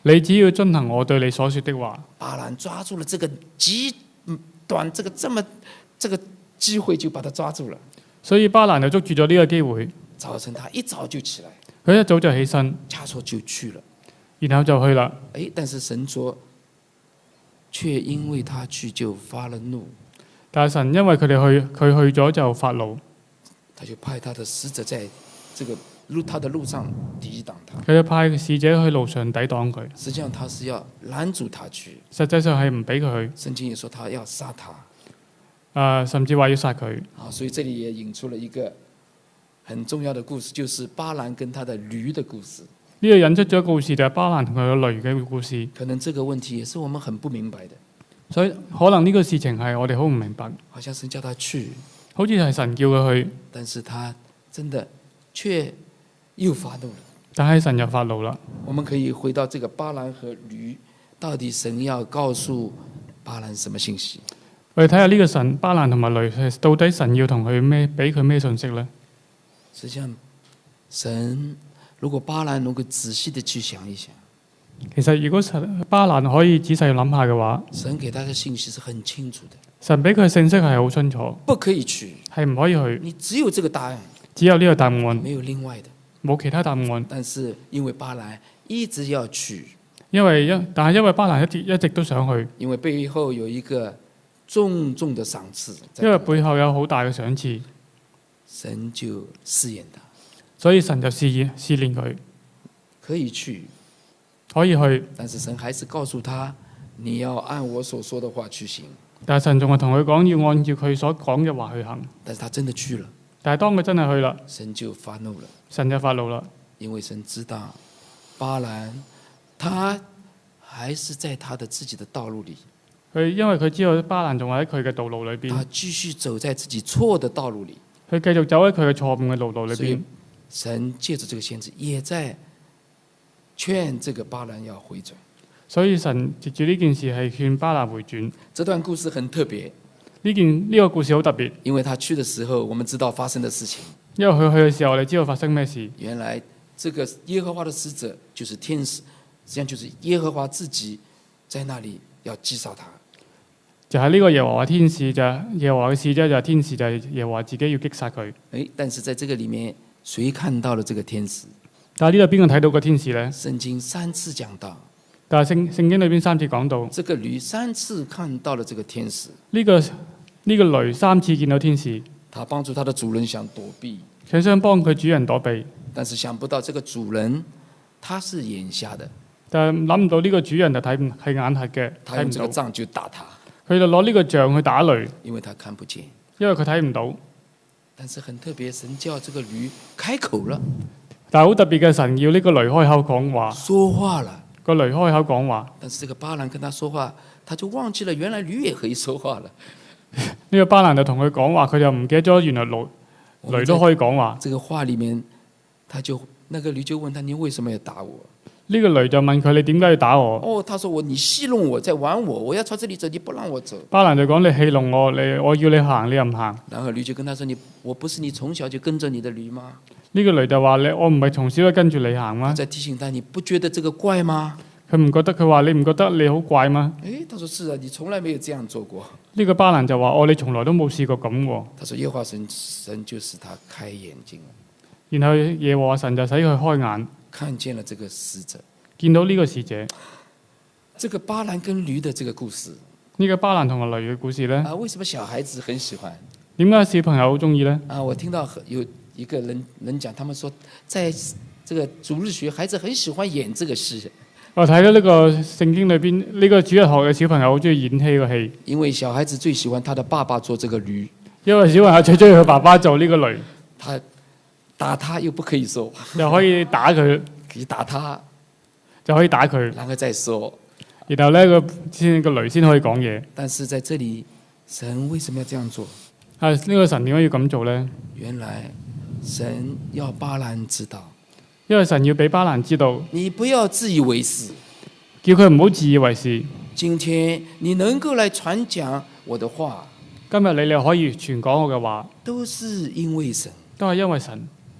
[SPEAKER 2] 你只要遵行我對你所說的話。
[SPEAKER 1] 巴蘭抓住了這個極短、這個這麼這個機會，就把他抓住了。
[SPEAKER 2] 所以巴蘭就捉住咗呢個機會，
[SPEAKER 1] 早晨他一早就起來，
[SPEAKER 2] 佢一早就起身，
[SPEAKER 1] 恰錯就去了。
[SPEAKER 2] 然後就去啦。
[SPEAKER 1] 誒，但是神說，卻因為他去就發了怒。
[SPEAKER 2] 但係神因為佢哋去，佢去咗就發怒，
[SPEAKER 1] 他就派他的使者在這個路他的路上抵擋他。
[SPEAKER 2] 佢就派使者去路上抵擋佢。
[SPEAKER 1] 實際上他是要攔住他去，
[SPEAKER 2] 實際上係唔俾佢去。
[SPEAKER 1] 聖經也說他要殺他。
[SPEAKER 2] 啊，甚至話要殺佢。
[SPEAKER 1] 啊，所以這裡也引出了一個很重要的故事，就是巴蘭跟他的驢的故事。
[SPEAKER 2] 呢個引出咗故事就係巴蘭同佢個驢嘅故事。
[SPEAKER 1] 可能這個問題也是我們很不明白的。
[SPEAKER 2] 所以可能呢個事情係我哋好唔明白。
[SPEAKER 1] 好像神叫他去，
[SPEAKER 2] 好似係神叫佢去，
[SPEAKER 1] 但是他真的卻又發怒了。
[SPEAKER 2] 但係神又發怒啦。
[SPEAKER 1] 我們可以回到這個巴蘭和驢，到底神要告訴巴蘭什麼信息？
[SPEAKER 2] 我哋睇下呢個神巴蘭同埋驢，到底神要同佢咩，俾佢咩信息呢？
[SPEAKER 1] 實際上，神如果巴蘭能夠仔細的去想一想，
[SPEAKER 2] 其實如果神巴蘭可以仔細諗下嘅話，
[SPEAKER 1] 神給他的信息是很清楚的。
[SPEAKER 2] 神俾佢嘅信息係好清楚，
[SPEAKER 1] 不可以去，
[SPEAKER 2] 係唔可以去，
[SPEAKER 1] 你只有這個答案，
[SPEAKER 2] 只有呢個答案，
[SPEAKER 1] 沒有另外的，
[SPEAKER 2] 冇其他答案。
[SPEAKER 1] 但是因為巴蘭一直要去，
[SPEAKER 2] 因為因但係因為巴蘭一直一直都想去，
[SPEAKER 1] 因為背後有一個重重的賞賜，
[SPEAKER 2] 因為背後有好大嘅賞賜，
[SPEAKER 1] 神就試驗他，
[SPEAKER 2] 所以神就試驗試煉佢，
[SPEAKER 1] 可以去，
[SPEAKER 2] 可以去，
[SPEAKER 1] 但是神還是告訴他，你要按我所說的話去行。
[SPEAKER 2] 但係神仲係同佢講要按照佢所講嘅話去行。
[SPEAKER 1] 但是他真的去了，
[SPEAKER 2] 但係當佢真係去啦，
[SPEAKER 1] 神就發怒了，
[SPEAKER 2] 神就發怒啦，
[SPEAKER 1] 因為神知道巴蘭他還是在他的自己的道路裏，
[SPEAKER 2] 佢因為佢知道巴蘭仲喺佢嘅道路裏邊，
[SPEAKER 1] 他繼續走在自己錯的道路裏，
[SPEAKER 2] 佢繼續走喺佢嘅錯誤嘅路路裏邊。
[SPEAKER 1] 神借着這個先知也在勸這個巴蘭要回轉。
[SPEAKER 2] 所以神藉住呢件事係勸巴蘭回轉。
[SPEAKER 1] 這段故事很特別，
[SPEAKER 2] 呢件呢、這個故事好特別，
[SPEAKER 1] 因為他去的時候，我們知道發生的事情。
[SPEAKER 2] 因為佢去嘅時候，我哋知道發生咩事。
[SPEAKER 1] 原來這個耶和華的使者就是天使，實際上就是耶和華自己在那裡要擊殺他。
[SPEAKER 2] 就係、是、呢個耶和華天使，就係耶和華嘅使者，就係天使，就係耶和華自己要擊殺佢。
[SPEAKER 1] 誒，但是在這個裡面，誰看到了這個天使？
[SPEAKER 2] 但係呢度邊個睇到個天使呢？
[SPEAKER 1] 聖經三次講到。
[SPEAKER 2] 但係聖聖經裏邊三次講到，
[SPEAKER 1] 這個驢三次看到了這個天使。
[SPEAKER 2] 呢、這個呢、這個驢三次見到天使，
[SPEAKER 1] 他幫助他的主人想躲避，
[SPEAKER 2] 佢想幫佢主人躲避，
[SPEAKER 1] 但是想不到這個主人他是眼瞎的，
[SPEAKER 2] 但係諗唔到呢個主人就睇唔係眼瞎嘅，
[SPEAKER 1] 他
[SPEAKER 2] 睇唔到。
[SPEAKER 1] 用這個杖就打他，
[SPEAKER 2] 佢就攞呢個杖去打驢，
[SPEAKER 1] 因為他看不見。
[SPEAKER 2] 因為佢睇唔到。
[SPEAKER 1] 但是很特別，神叫這個驢開口了，
[SPEAKER 2] 但係好特別嘅，神要呢個驢開口講話，
[SPEAKER 1] 說話了。
[SPEAKER 2] 個驢開口講話，
[SPEAKER 1] 但是這個巴蘭跟他說話，他就忘記了原來驢也可以說話了。
[SPEAKER 2] 呢、這個巴蘭就同佢講話，佢就唔記得咗原來驢驢都可以講話。
[SPEAKER 1] 這個話裡面，他就那個驢就問他：你為什麼要打我？
[SPEAKER 2] 呢、這個驢就問佢：你點解要打我？
[SPEAKER 1] 哦，他說我你戲弄我，在玩我，我要朝這裡走，你不讓我走。
[SPEAKER 2] 巴蘭就講：你戲弄我，你我要你行，你又唔行。
[SPEAKER 1] 然後驢就跟他說：你我不是你從小就跟着你的驢嗎？
[SPEAKER 2] 呢、這個驢就話：你我唔係從小都跟住你行嗎？
[SPEAKER 1] 再提醒他：你不覺得這個怪嗎？
[SPEAKER 2] 佢唔覺得，佢話：你唔覺得你好怪嗎？
[SPEAKER 1] 誒，他說：是啊，你從來沒有這樣做過。
[SPEAKER 2] 呢、這個巴蘭就話：哦，你從來都冇試過咁喎。
[SPEAKER 1] 他說：耶和華神神就使他開眼睛了，
[SPEAKER 2] 然後耶和華神就使佢開眼，
[SPEAKER 1] 看見了這個使者，
[SPEAKER 2] 見到呢個使者。
[SPEAKER 1] 這個巴蘭跟驢的這個故事
[SPEAKER 2] 呢、這個巴蘭同埋驢嘅故事呢？
[SPEAKER 1] 啊，為什麼小孩子很喜歡？
[SPEAKER 2] 點解小朋友好中意呢？
[SPEAKER 1] 啊，我聽到有一個人人講，他們說，在這個主日學，孩子很喜歡演這個戲。
[SPEAKER 2] 我睇到呢個聖經裏邊，呢、這個主日學嘅小朋友好中意演戲個戲，
[SPEAKER 1] 因為小孩子最喜歡他的爸爸做這個驢，
[SPEAKER 2] 因為小朋友最中意佢爸爸做呢個驢，
[SPEAKER 1] 他打他又不可以說，
[SPEAKER 2] 又可以打佢，
[SPEAKER 1] 可以打他，
[SPEAKER 2] 就可以打佢，
[SPEAKER 1] 然後再說，
[SPEAKER 2] 然後呢個先個驢先可以講嘢。
[SPEAKER 1] 但是在這裡，神為什麼要這樣做？
[SPEAKER 2] 啊，呢、這個神點解要咁做呢？
[SPEAKER 1] 原來神要巴蘭知道。
[SPEAKER 2] 因為神要俾巴蘭知道，
[SPEAKER 1] 你不要自以為是，
[SPEAKER 2] 叫佢唔好自以為是。
[SPEAKER 1] 今天你能夠來傳講我的話，
[SPEAKER 2] 今日你哋可以傳講我嘅話，
[SPEAKER 1] 都是因為神。
[SPEAKER 2] 都係因為神。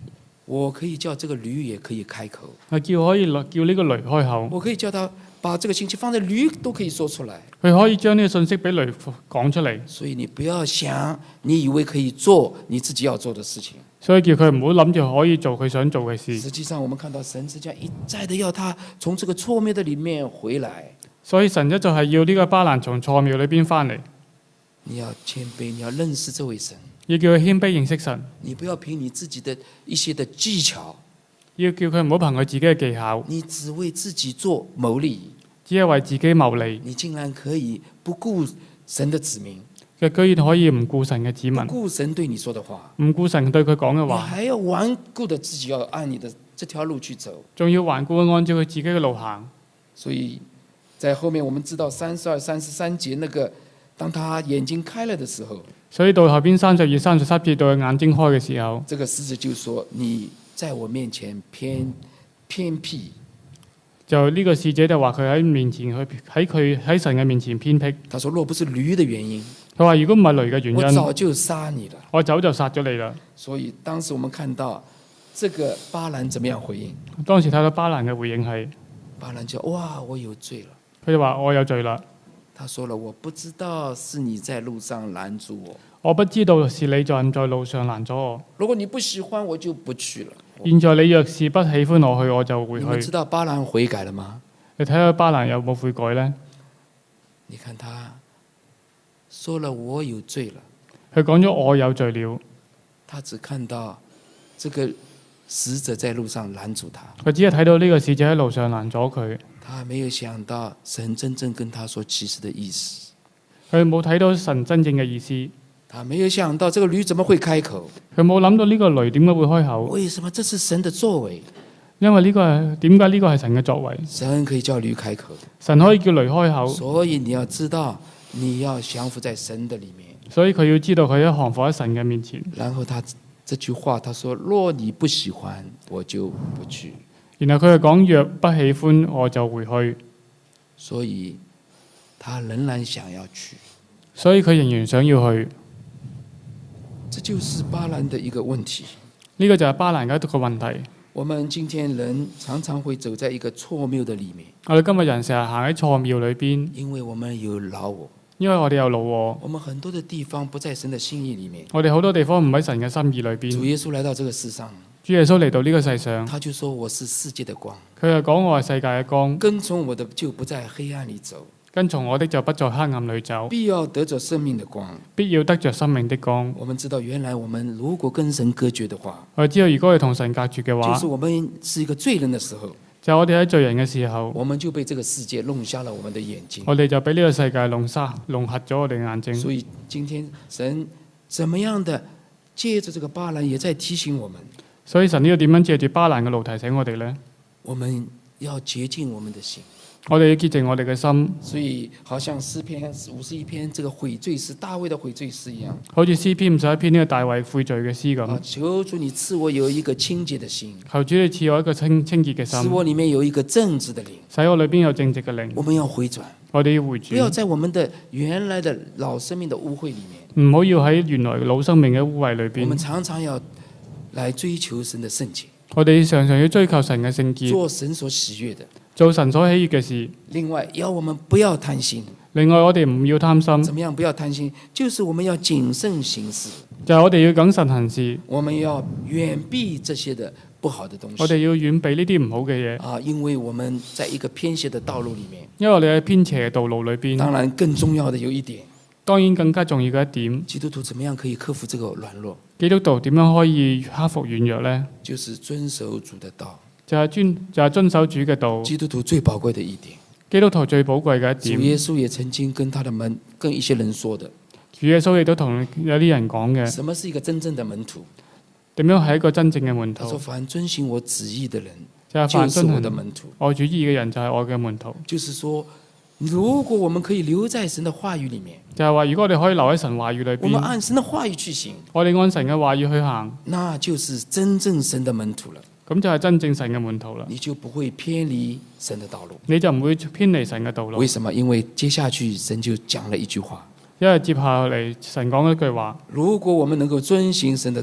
[SPEAKER 1] 我可以叫這個驢也可以開口，
[SPEAKER 2] 係叫可以叫呢個驢開口，
[SPEAKER 1] 我可以叫他把這個信息放在驢都可以說出來。
[SPEAKER 2] 佢可以將呢個信息俾驢講出嚟。
[SPEAKER 1] 所以你不要想，你以為可以做你自己要做的事情。
[SPEAKER 2] 所以叫佢唔好諗住可以做佢想做嘅事。
[SPEAKER 1] 實際上，我們看到神是這樣一再的要他從這個錯謬的裡面回來。
[SPEAKER 2] 所以神一就係要呢個巴蘭從錯謬裏邊翻嚟。
[SPEAKER 1] 你要謙卑，你要認識這位神。
[SPEAKER 2] 要叫佢謙卑認識神。
[SPEAKER 1] 你不要憑你自己的一些的技巧。
[SPEAKER 2] 要叫佢唔好憑佢自己嘅技巧。
[SPEAKER 1] 你只為自己做謀利。
[SPEAKER 2] 只係為自己謀利。
[SPEAKER 1] 你竟然可以不顧神的子民。
[SPEAKER 2] 佢居然可以唔顧神嘅子民。
[SPEAKER 1] 不顧神對你說的話。
[SPEAKER 2] 唔顧神對佢講嘅話。
[SPEAKER 1] 你還要頑固的自己要按你的這條路去走。
[SPEAKER 2] 仲要頑固地按照佢自己嘅路行。
[SPEAKER 1] 所以在後面我們知道三十二、三十三節那個，當他眼睛開了的時候。所以
[SPEAKER 2] 到後邊三十二、三十三節到佢眼睛開嘅時候，
[SPEAKER 1] 這個使者就說：你在我面前偏偏僻。
[SPEAKER 2] 就呢個使者就話佢喺面前去喺佢喺神嘅面前偏僻。
[SPEAKER 1] 他說：若不是驢的原因，
[SPEAKER 2] 佢話如果唔係驢嘅原因，
[SPEAKER 1] 我早就殺你了。
[SPEAKER 2] 我早就殺咗你啦。
[SPEAKER 1] 所以當時我們看到這個巴蘭怎麼樣回應？
[SPEAKER 2] 當時睇到巴蘭嘅回應係：
[SPEAKER 1] 巴蘭就哇，我有罪了。
[SPEAKER 2] 佢就話我有罪啦。
[SPEAKER 1] 他說了：我不知道是你在路上攔住我。
[SPEAKER 2] 我不知道是你在在路上攔咗我。
[SPEAKER 1] 如果你不喜歡，我就不去了。
[SPEAKER 2] 現在你若是不喜歡我去，我就會去。
[SPEAKER 1] 你們知道巴蘭悔改了嗎？
[SPEAKER 2] 你睇下巴蘭有冇悔改呢？
[SPEAKER 1] 你看他說了我有罪了。
[SPEAKER 2] 佢講咗我有罪了。
[SPEAKER 1] 他只看到這個使者在路上攔住他。
[SPEAKER 2] 佢只係睇到呢個使者喺路上攔咗佢。
[SPEAKER 1] 他沒有想到神真正跟他說其實的意思。
[SPEAKER 2] 佢冇睇到神真正嘅意思。
[SPEAKER 1] 他沒有想到這個驢怎麼會開口。
[SPEAKER 2] 佢冇諗到呢個驢點解會開口。
[SPEAKER 1] 為什麼？這是神的作為。
[SPEAKER 2] 因為呢個係點解呢個係神嘅作為。
[SPEAKER 1] 神可以叫驢開口。
[SPEAKER 2] 神可以叫驢開口。
[SPEAKER 1] 所以你要知道，你要降服在神的裡面。
[SPEAKER 2] 所以佢要知道佢一降服喺神嘅面前。
[SPEAKER 1] 然後他這句話，他說：若你不喜歡，我就不去。
[SPEAKER 2] 然後佢就講：若不喜歡，我就回去。
[SPEAKER 1] 所以他仍然想要去。
[SPEAKER 2] 所以佢仍然想要去。
[SPEAKER 1] 這就是巴蘭的一個問題。
[SPEAKER 2] 呢個就係巴蘭嘅一個問題。
[SPEAKER 1] 我們今天人常常會走在一個錯謬的裡面。
[SPEAKER 2] 我哋今日人成日行喺錯謬裏邊。
[SPEAKER 1] 因為我們有老我。
[SPEAKER 2] 因為我哋有老我。
[SPEAKER 1] 我們很多的地方不在神的心意裡面。
[SPEAKER 2] 我哋好多地方唔喺神嘅心意裏邊。
[SPEAKER 1] 主耶穌來到這個世上。
[SPEAKER 2] 主耶穌嚟到呢個世上。
[SPEAKER 1] 他就說：我是世界的光。
[SPEAKER 2] 佢就講我係世界嘅光。
[SPEAKER 1] 跟從我的就不在黑暗裡走。
[SPEAKER 2] 跟從我的就不在黑暗裏走。
[SPEAKER 1] 必要得着生命的光。
[SPEAKER 2] 必要得着生命的光。
[SPEAKER 1] 我們知道，原來我們如果跟神隔絕的話，
[SPEAKER 2] 我知道如果係同神隔絕嘅話，
[SPEAKER 1] 就是我們是一個罪人的時候，
[SPEAKER 2] 就我哋喺罪人嘅時候，
[SPEAKER 1] 我們就被這個世界弄瞎了我們的眼睛。
[SPEAKER 2] 我哋就俾呢個世界弄瞎、弄瞎咗我哋眼睛。
[SPEAKER 1] 所以今天神怎麼樣的借着這個巴蘭，也在提醒我們。
[SPEAKER 2] 所以神呢個點樣借住巴蘭嘅路提醒我哋呢？
[SPEAKER 1] 我們要潔淨我們的心。
[SPEAKER 2] 我哋要潔淨我哋嘅心。
[SPEAKER 1] 所以好像詩篇五十一篇這個悔罪詩，大衛的悔罪詩一樣。
[SPEAKER 2] 好似詩篇五十一篇呢個大衛悔罪嘅詩咁。
[SPEAKER 1] 求主你賜我有一個清潔的心。
[SPEAKER 2] 求主你賜我一個清清潔嘅心。
[SPEAKER 1] 使我裡面有一個正直的靈。
[SPEAKER 2] 使我裏邊有正直嘅靈。
[SPEAKER 1] 我們要回轉。
[SPEAKER 2] 我哋要回轉。
[SPEAKER 1] 不要在我們的原來的老生命的污穢裡面。
[SPEAKER 2] 唔好要喺原來老生命嘅污穢裏邊。
[SPEAKER 1] 我們常常要來追求神的聖潔。
[SPEAKER 2] 我哋常常要追求神嘅聖潔。
[SPEAKER 1] 做神所喜悅的。
[SPEAKER 2] 做神所喜悅嘅事。
[SPEAKER 1] 另外，要我們不要貪心。
[SPEAKER 2] 另外，我哋唔要貪心。
[SPEAKER 1] 怎麼樣不要貪心？就是我們要謹慎行事。
[SPEAKER 2] 就係我哋要謹慎行事。
[SPEAKER 1] 我們要遠避這些的不好的東西。
[SPEAKER 2] 我哋要遠避呢啲唔好嘅嘢。
[SPEAKER 1] 啊，因為我們在一個偏斜的道路裡面。
[SPEAKER 2] 因為我哋喺偏斜嘅道路裏邊。
[SPEAKER 1] 當然，更重要的有一點。
[SPEAKER 2] 當然更加重要嘅一點。
[SPEAKER 1] 基督徒怎麼樣可以克服這個軟弱？
[SPEAKER 2] 基督徒點樣可以克服軟弱呢？
[SPEAKER 1] 就是遵守主的道。
[SPEAKER 2] 就係遵就係遵守主嘅道。
[SPEAKER 1] 基督徒最寶貴的一點。
[SPEAKER 2] 基督徒最寶貴嘅一點。
[SPEAKER 1] 主耶穌也曾經跟他的門跟一些人說的。
[SPEAKER 2] 主耶穌亦都同有啲人講嘅。
[SPEAKER 1] 什麼是一個真正的門徒？
[SPEAKER 2] 點樣係一個真正嘅門徒？
[SPEAKER 1] 他說：凡遵行我旨意的人，
[SPEAKER 2] 就係凡遵行
[SPEAKER 1] 我的門徒。
[SPEAKER 2] 我主意嘅人就係我嘅門徒。
[SPEAKER 1] 就是說，如果我們可以留在神的話語裡面，
[SPEAKER 2] 就係話，如果我哋可以留喺神話語裏邊，
[SPEAKER 1] 我們按神的話語去行，
[SPEAKER 2] 我哋按神嘅話語去行，
[SPEAKER 1] 那就是真正神的門徒了。
[SPEAKER 2] 咁就係真正神嘅門徒啦。
[SPEAKER 1] 你就不會偏離神的道路，
[SPEAKER 2] 你就唔會偏離神嘅道路。
[SPEAKER 1] 為什麼？因為接下去神就講了一句話。
[SPEAKER 2] 因為接下嚟神講一句話：
[SPEAKER 1] 如果我們能夠遵行神的道，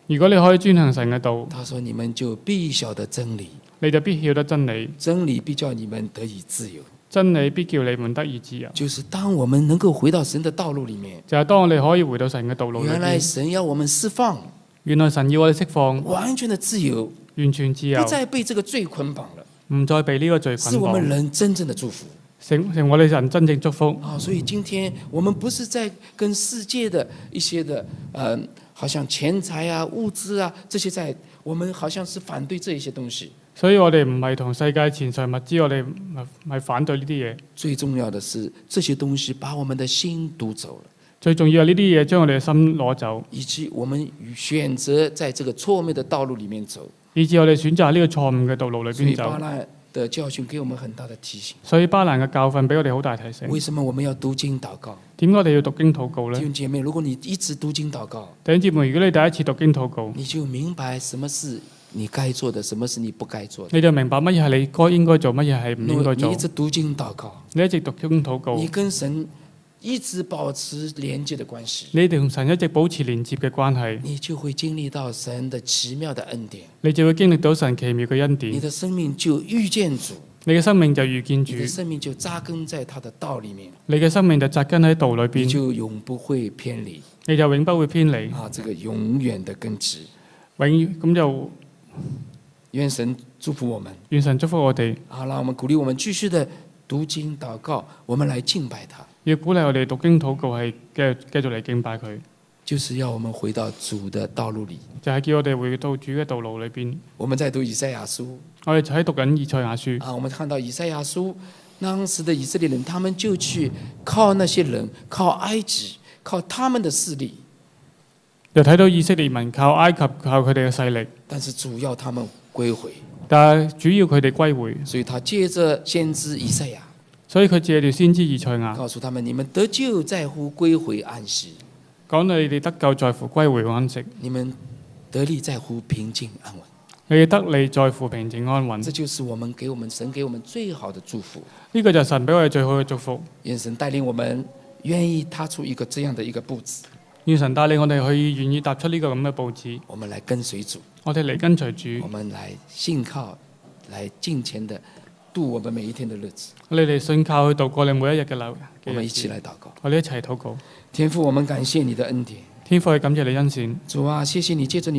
[SPEAKER 2] 如果你可以遵行神嘅道，
[SPEAKER 1] 他說：“你們就必曉得真理，
[SPEAKER 2] 你就必曉得真理，
[SPEAKER 1] 真理必叫你們得以自由。”
[SPEAKER 2] 真理必叫你們得以自由。
[SPEAKER 1] 就是當我們能夠回到神的道路裡面，
[SPEAKER 2] 就係當我哋可以回到神嘅道路裏
[SPEAKER 1] 原來
[SPEAKER 2] 邊，
[SPEAKER 1] 神要我們釋放，
[SPEAKER 2] 原來神要我哋釋放，
[SPEAKER 1] 完全的自由，
[SPEAKER 2] 完全自由
[SPEAKER 1] 不，再被這個罪捆綁了，
[SPEAKER 2] 唔再被呢個罪捆
[SPEAKER 1] 是我們
[SPEAKER 2] 綁，
[SPEAKER 1] 人真正的祝福。
[SPEAKER 2] 成成我哋人真正祝福。
[SPEAKER 1] 啊，所以今天我們不是在跟世界的一些的，呃，好像錢財啊、物資啊這些在，我們好像是反對這一些東西。
[SPEAKER 2] 所以我哋唔係同世界錢財物資，我哋唔係反對呢啲嘢。
[SPEAKER 1] 最重要的是，這些東西把我們的心奪走了，
[SPEAKER 2] 最重要係呢啲嘢將我哋嘅心攞走，
[SPEAKER 1] 以及我們選擇在這個錯誤的道路裡面走。
[SPEAKER 2] 以致我哋選擇喺呢個錯誤嘅道路裏
[SPEAKER 1] 所以
[SPEAKER 2] 邊走。
[SPEAKER 1] 巴蘭的教訓給我們很大的提醒。
[SPEAKER 2] 所以巴蘭嘅教訓俾我哋好大提醒。
[SPEAKER 1] 為什麼我們要讀經禱告？
[SPEAKER 2] 點解我哋要讀經禱告呢？
[SPEAKER 1] 弟兄姐妹，如果你一直讀經禱告，
[SPEAKER 2] 弟兄姊妹，如果你第一次讀經禱告，
[SPEAKER 1] 你就明白什麼是你該做的，什麼是你不該做的。
[SPEAKER 2] 你就明白乜嘢係你該應該做，乜嘢係唔應該做
[SPEAKER 1] 你一。直讀經禱告，
[SPEAKER 2] 你一直讀經禱告，
[SPEAKER 1] 你跟神一直保持連接的關係，
[SPEAKER 2] 你哋同神一直保持連接嘅關係，
[SPEAKER 1] 你就會經歷到神的奇妙的恩典，
[SPEAKER 2] 你就會經歷到神奇妙嘅恩
[SPEAKER 1] 你
[SPEAKER 2] 典，
[SPEAKER 1] 的生命就遇見主，
[SPEAKER 2] 你嘅生命就遇見主
[SPEAKER 1] 你，的生命就扎根在他的道裡面，
[SPEAKER 2] 你嘅生命就扎根喺道裏
[SPEAKER 1] 你
[SPEAKER 2] 邊，
[SPEAKER 1] 就永不會偏離
[SPEAKER 2] 你就永不會偏離，
[SPEAKER 1] 啊！這個永遠的根植。
[SPEAKER 2] 永咁就
[SPEAKER 1] 願神祝福我們。
[SPEAKER 2] 願神祝福我哋，
[SPEAKER 1] 好了，我們鼓勵我們繼續的讀經禱告，我們來敬拜他，
[SPEAKER 2] 要鼓勵我哋讀經禱告係繼續繼續嚟敬拜佢，
[SPEAKER 1] 就是要我們回到主的道路裡。
[SPEAKER 2] 就係叫我哋回到主嘅道路裏邊。
[SPEAKER 1] 我們在讀以賽亞書
[SPEAKER 2] 我哋就喺讀緊以賽亞書，
[SPEAKER 1] 啊，我們看到以賽亞書，當時的以色列人，他們就去靠那些人，靠埃及，靠他們的勢力，
[SPEAKER 2] 又睇到以色列民靠埃及靠佢哋嘅勢力，
[SPEAKER 1] 但是主要他們歸回，
[SPEAKER 2] 但係主要佢哋歸回，
[SPEAKER 1] 所以他借着先知以賽亞，
[SPEAKER 2] 所以佢借住先知以賽亞
[SPEAKER 1] 告訴他們：你們得救在乎歸回安息，
[SPEAKER 2] 講到你哋得救在乎歸回安息，
[SPEAKER 1] 你們得力在乎平靜安穩。
[SPEAKER 2] 你哋得利在乎平靜安穩。
[SPEAKER 1] 這就是我們給我們神給我們最好的祝福。
[SPEAKER 2] 呢個就係神俾我哋最好嘅祝福。
[SPEAKER 1] 願神帶領我們，願意踏出一個這樣的一個步子，
[SPEAKER 2] 願神帶領我哋去願意踏出呢個咁嘅步子，
[SPEAKER 1] 我們來跟隨主，
[SPEAKER 2] 我哋嚟跟隨主
[SPEAKER 1] 我，們來信靠，來敬虔的度我們每一天的日子。
[SPEAKER 2] 我哋嚟信靠去度過你每一日嘅流。
[SPEAKER 1] 我們一起來禱告。
[SPEAKER 2] 我哋一齊禱告。
[SPEAKER 1] 天父，我們感謝你的恩典。
[SPEAKER 2] 天父，去感謝你恩善。
[SPEAKER 1] 主啊，謝謝你借着你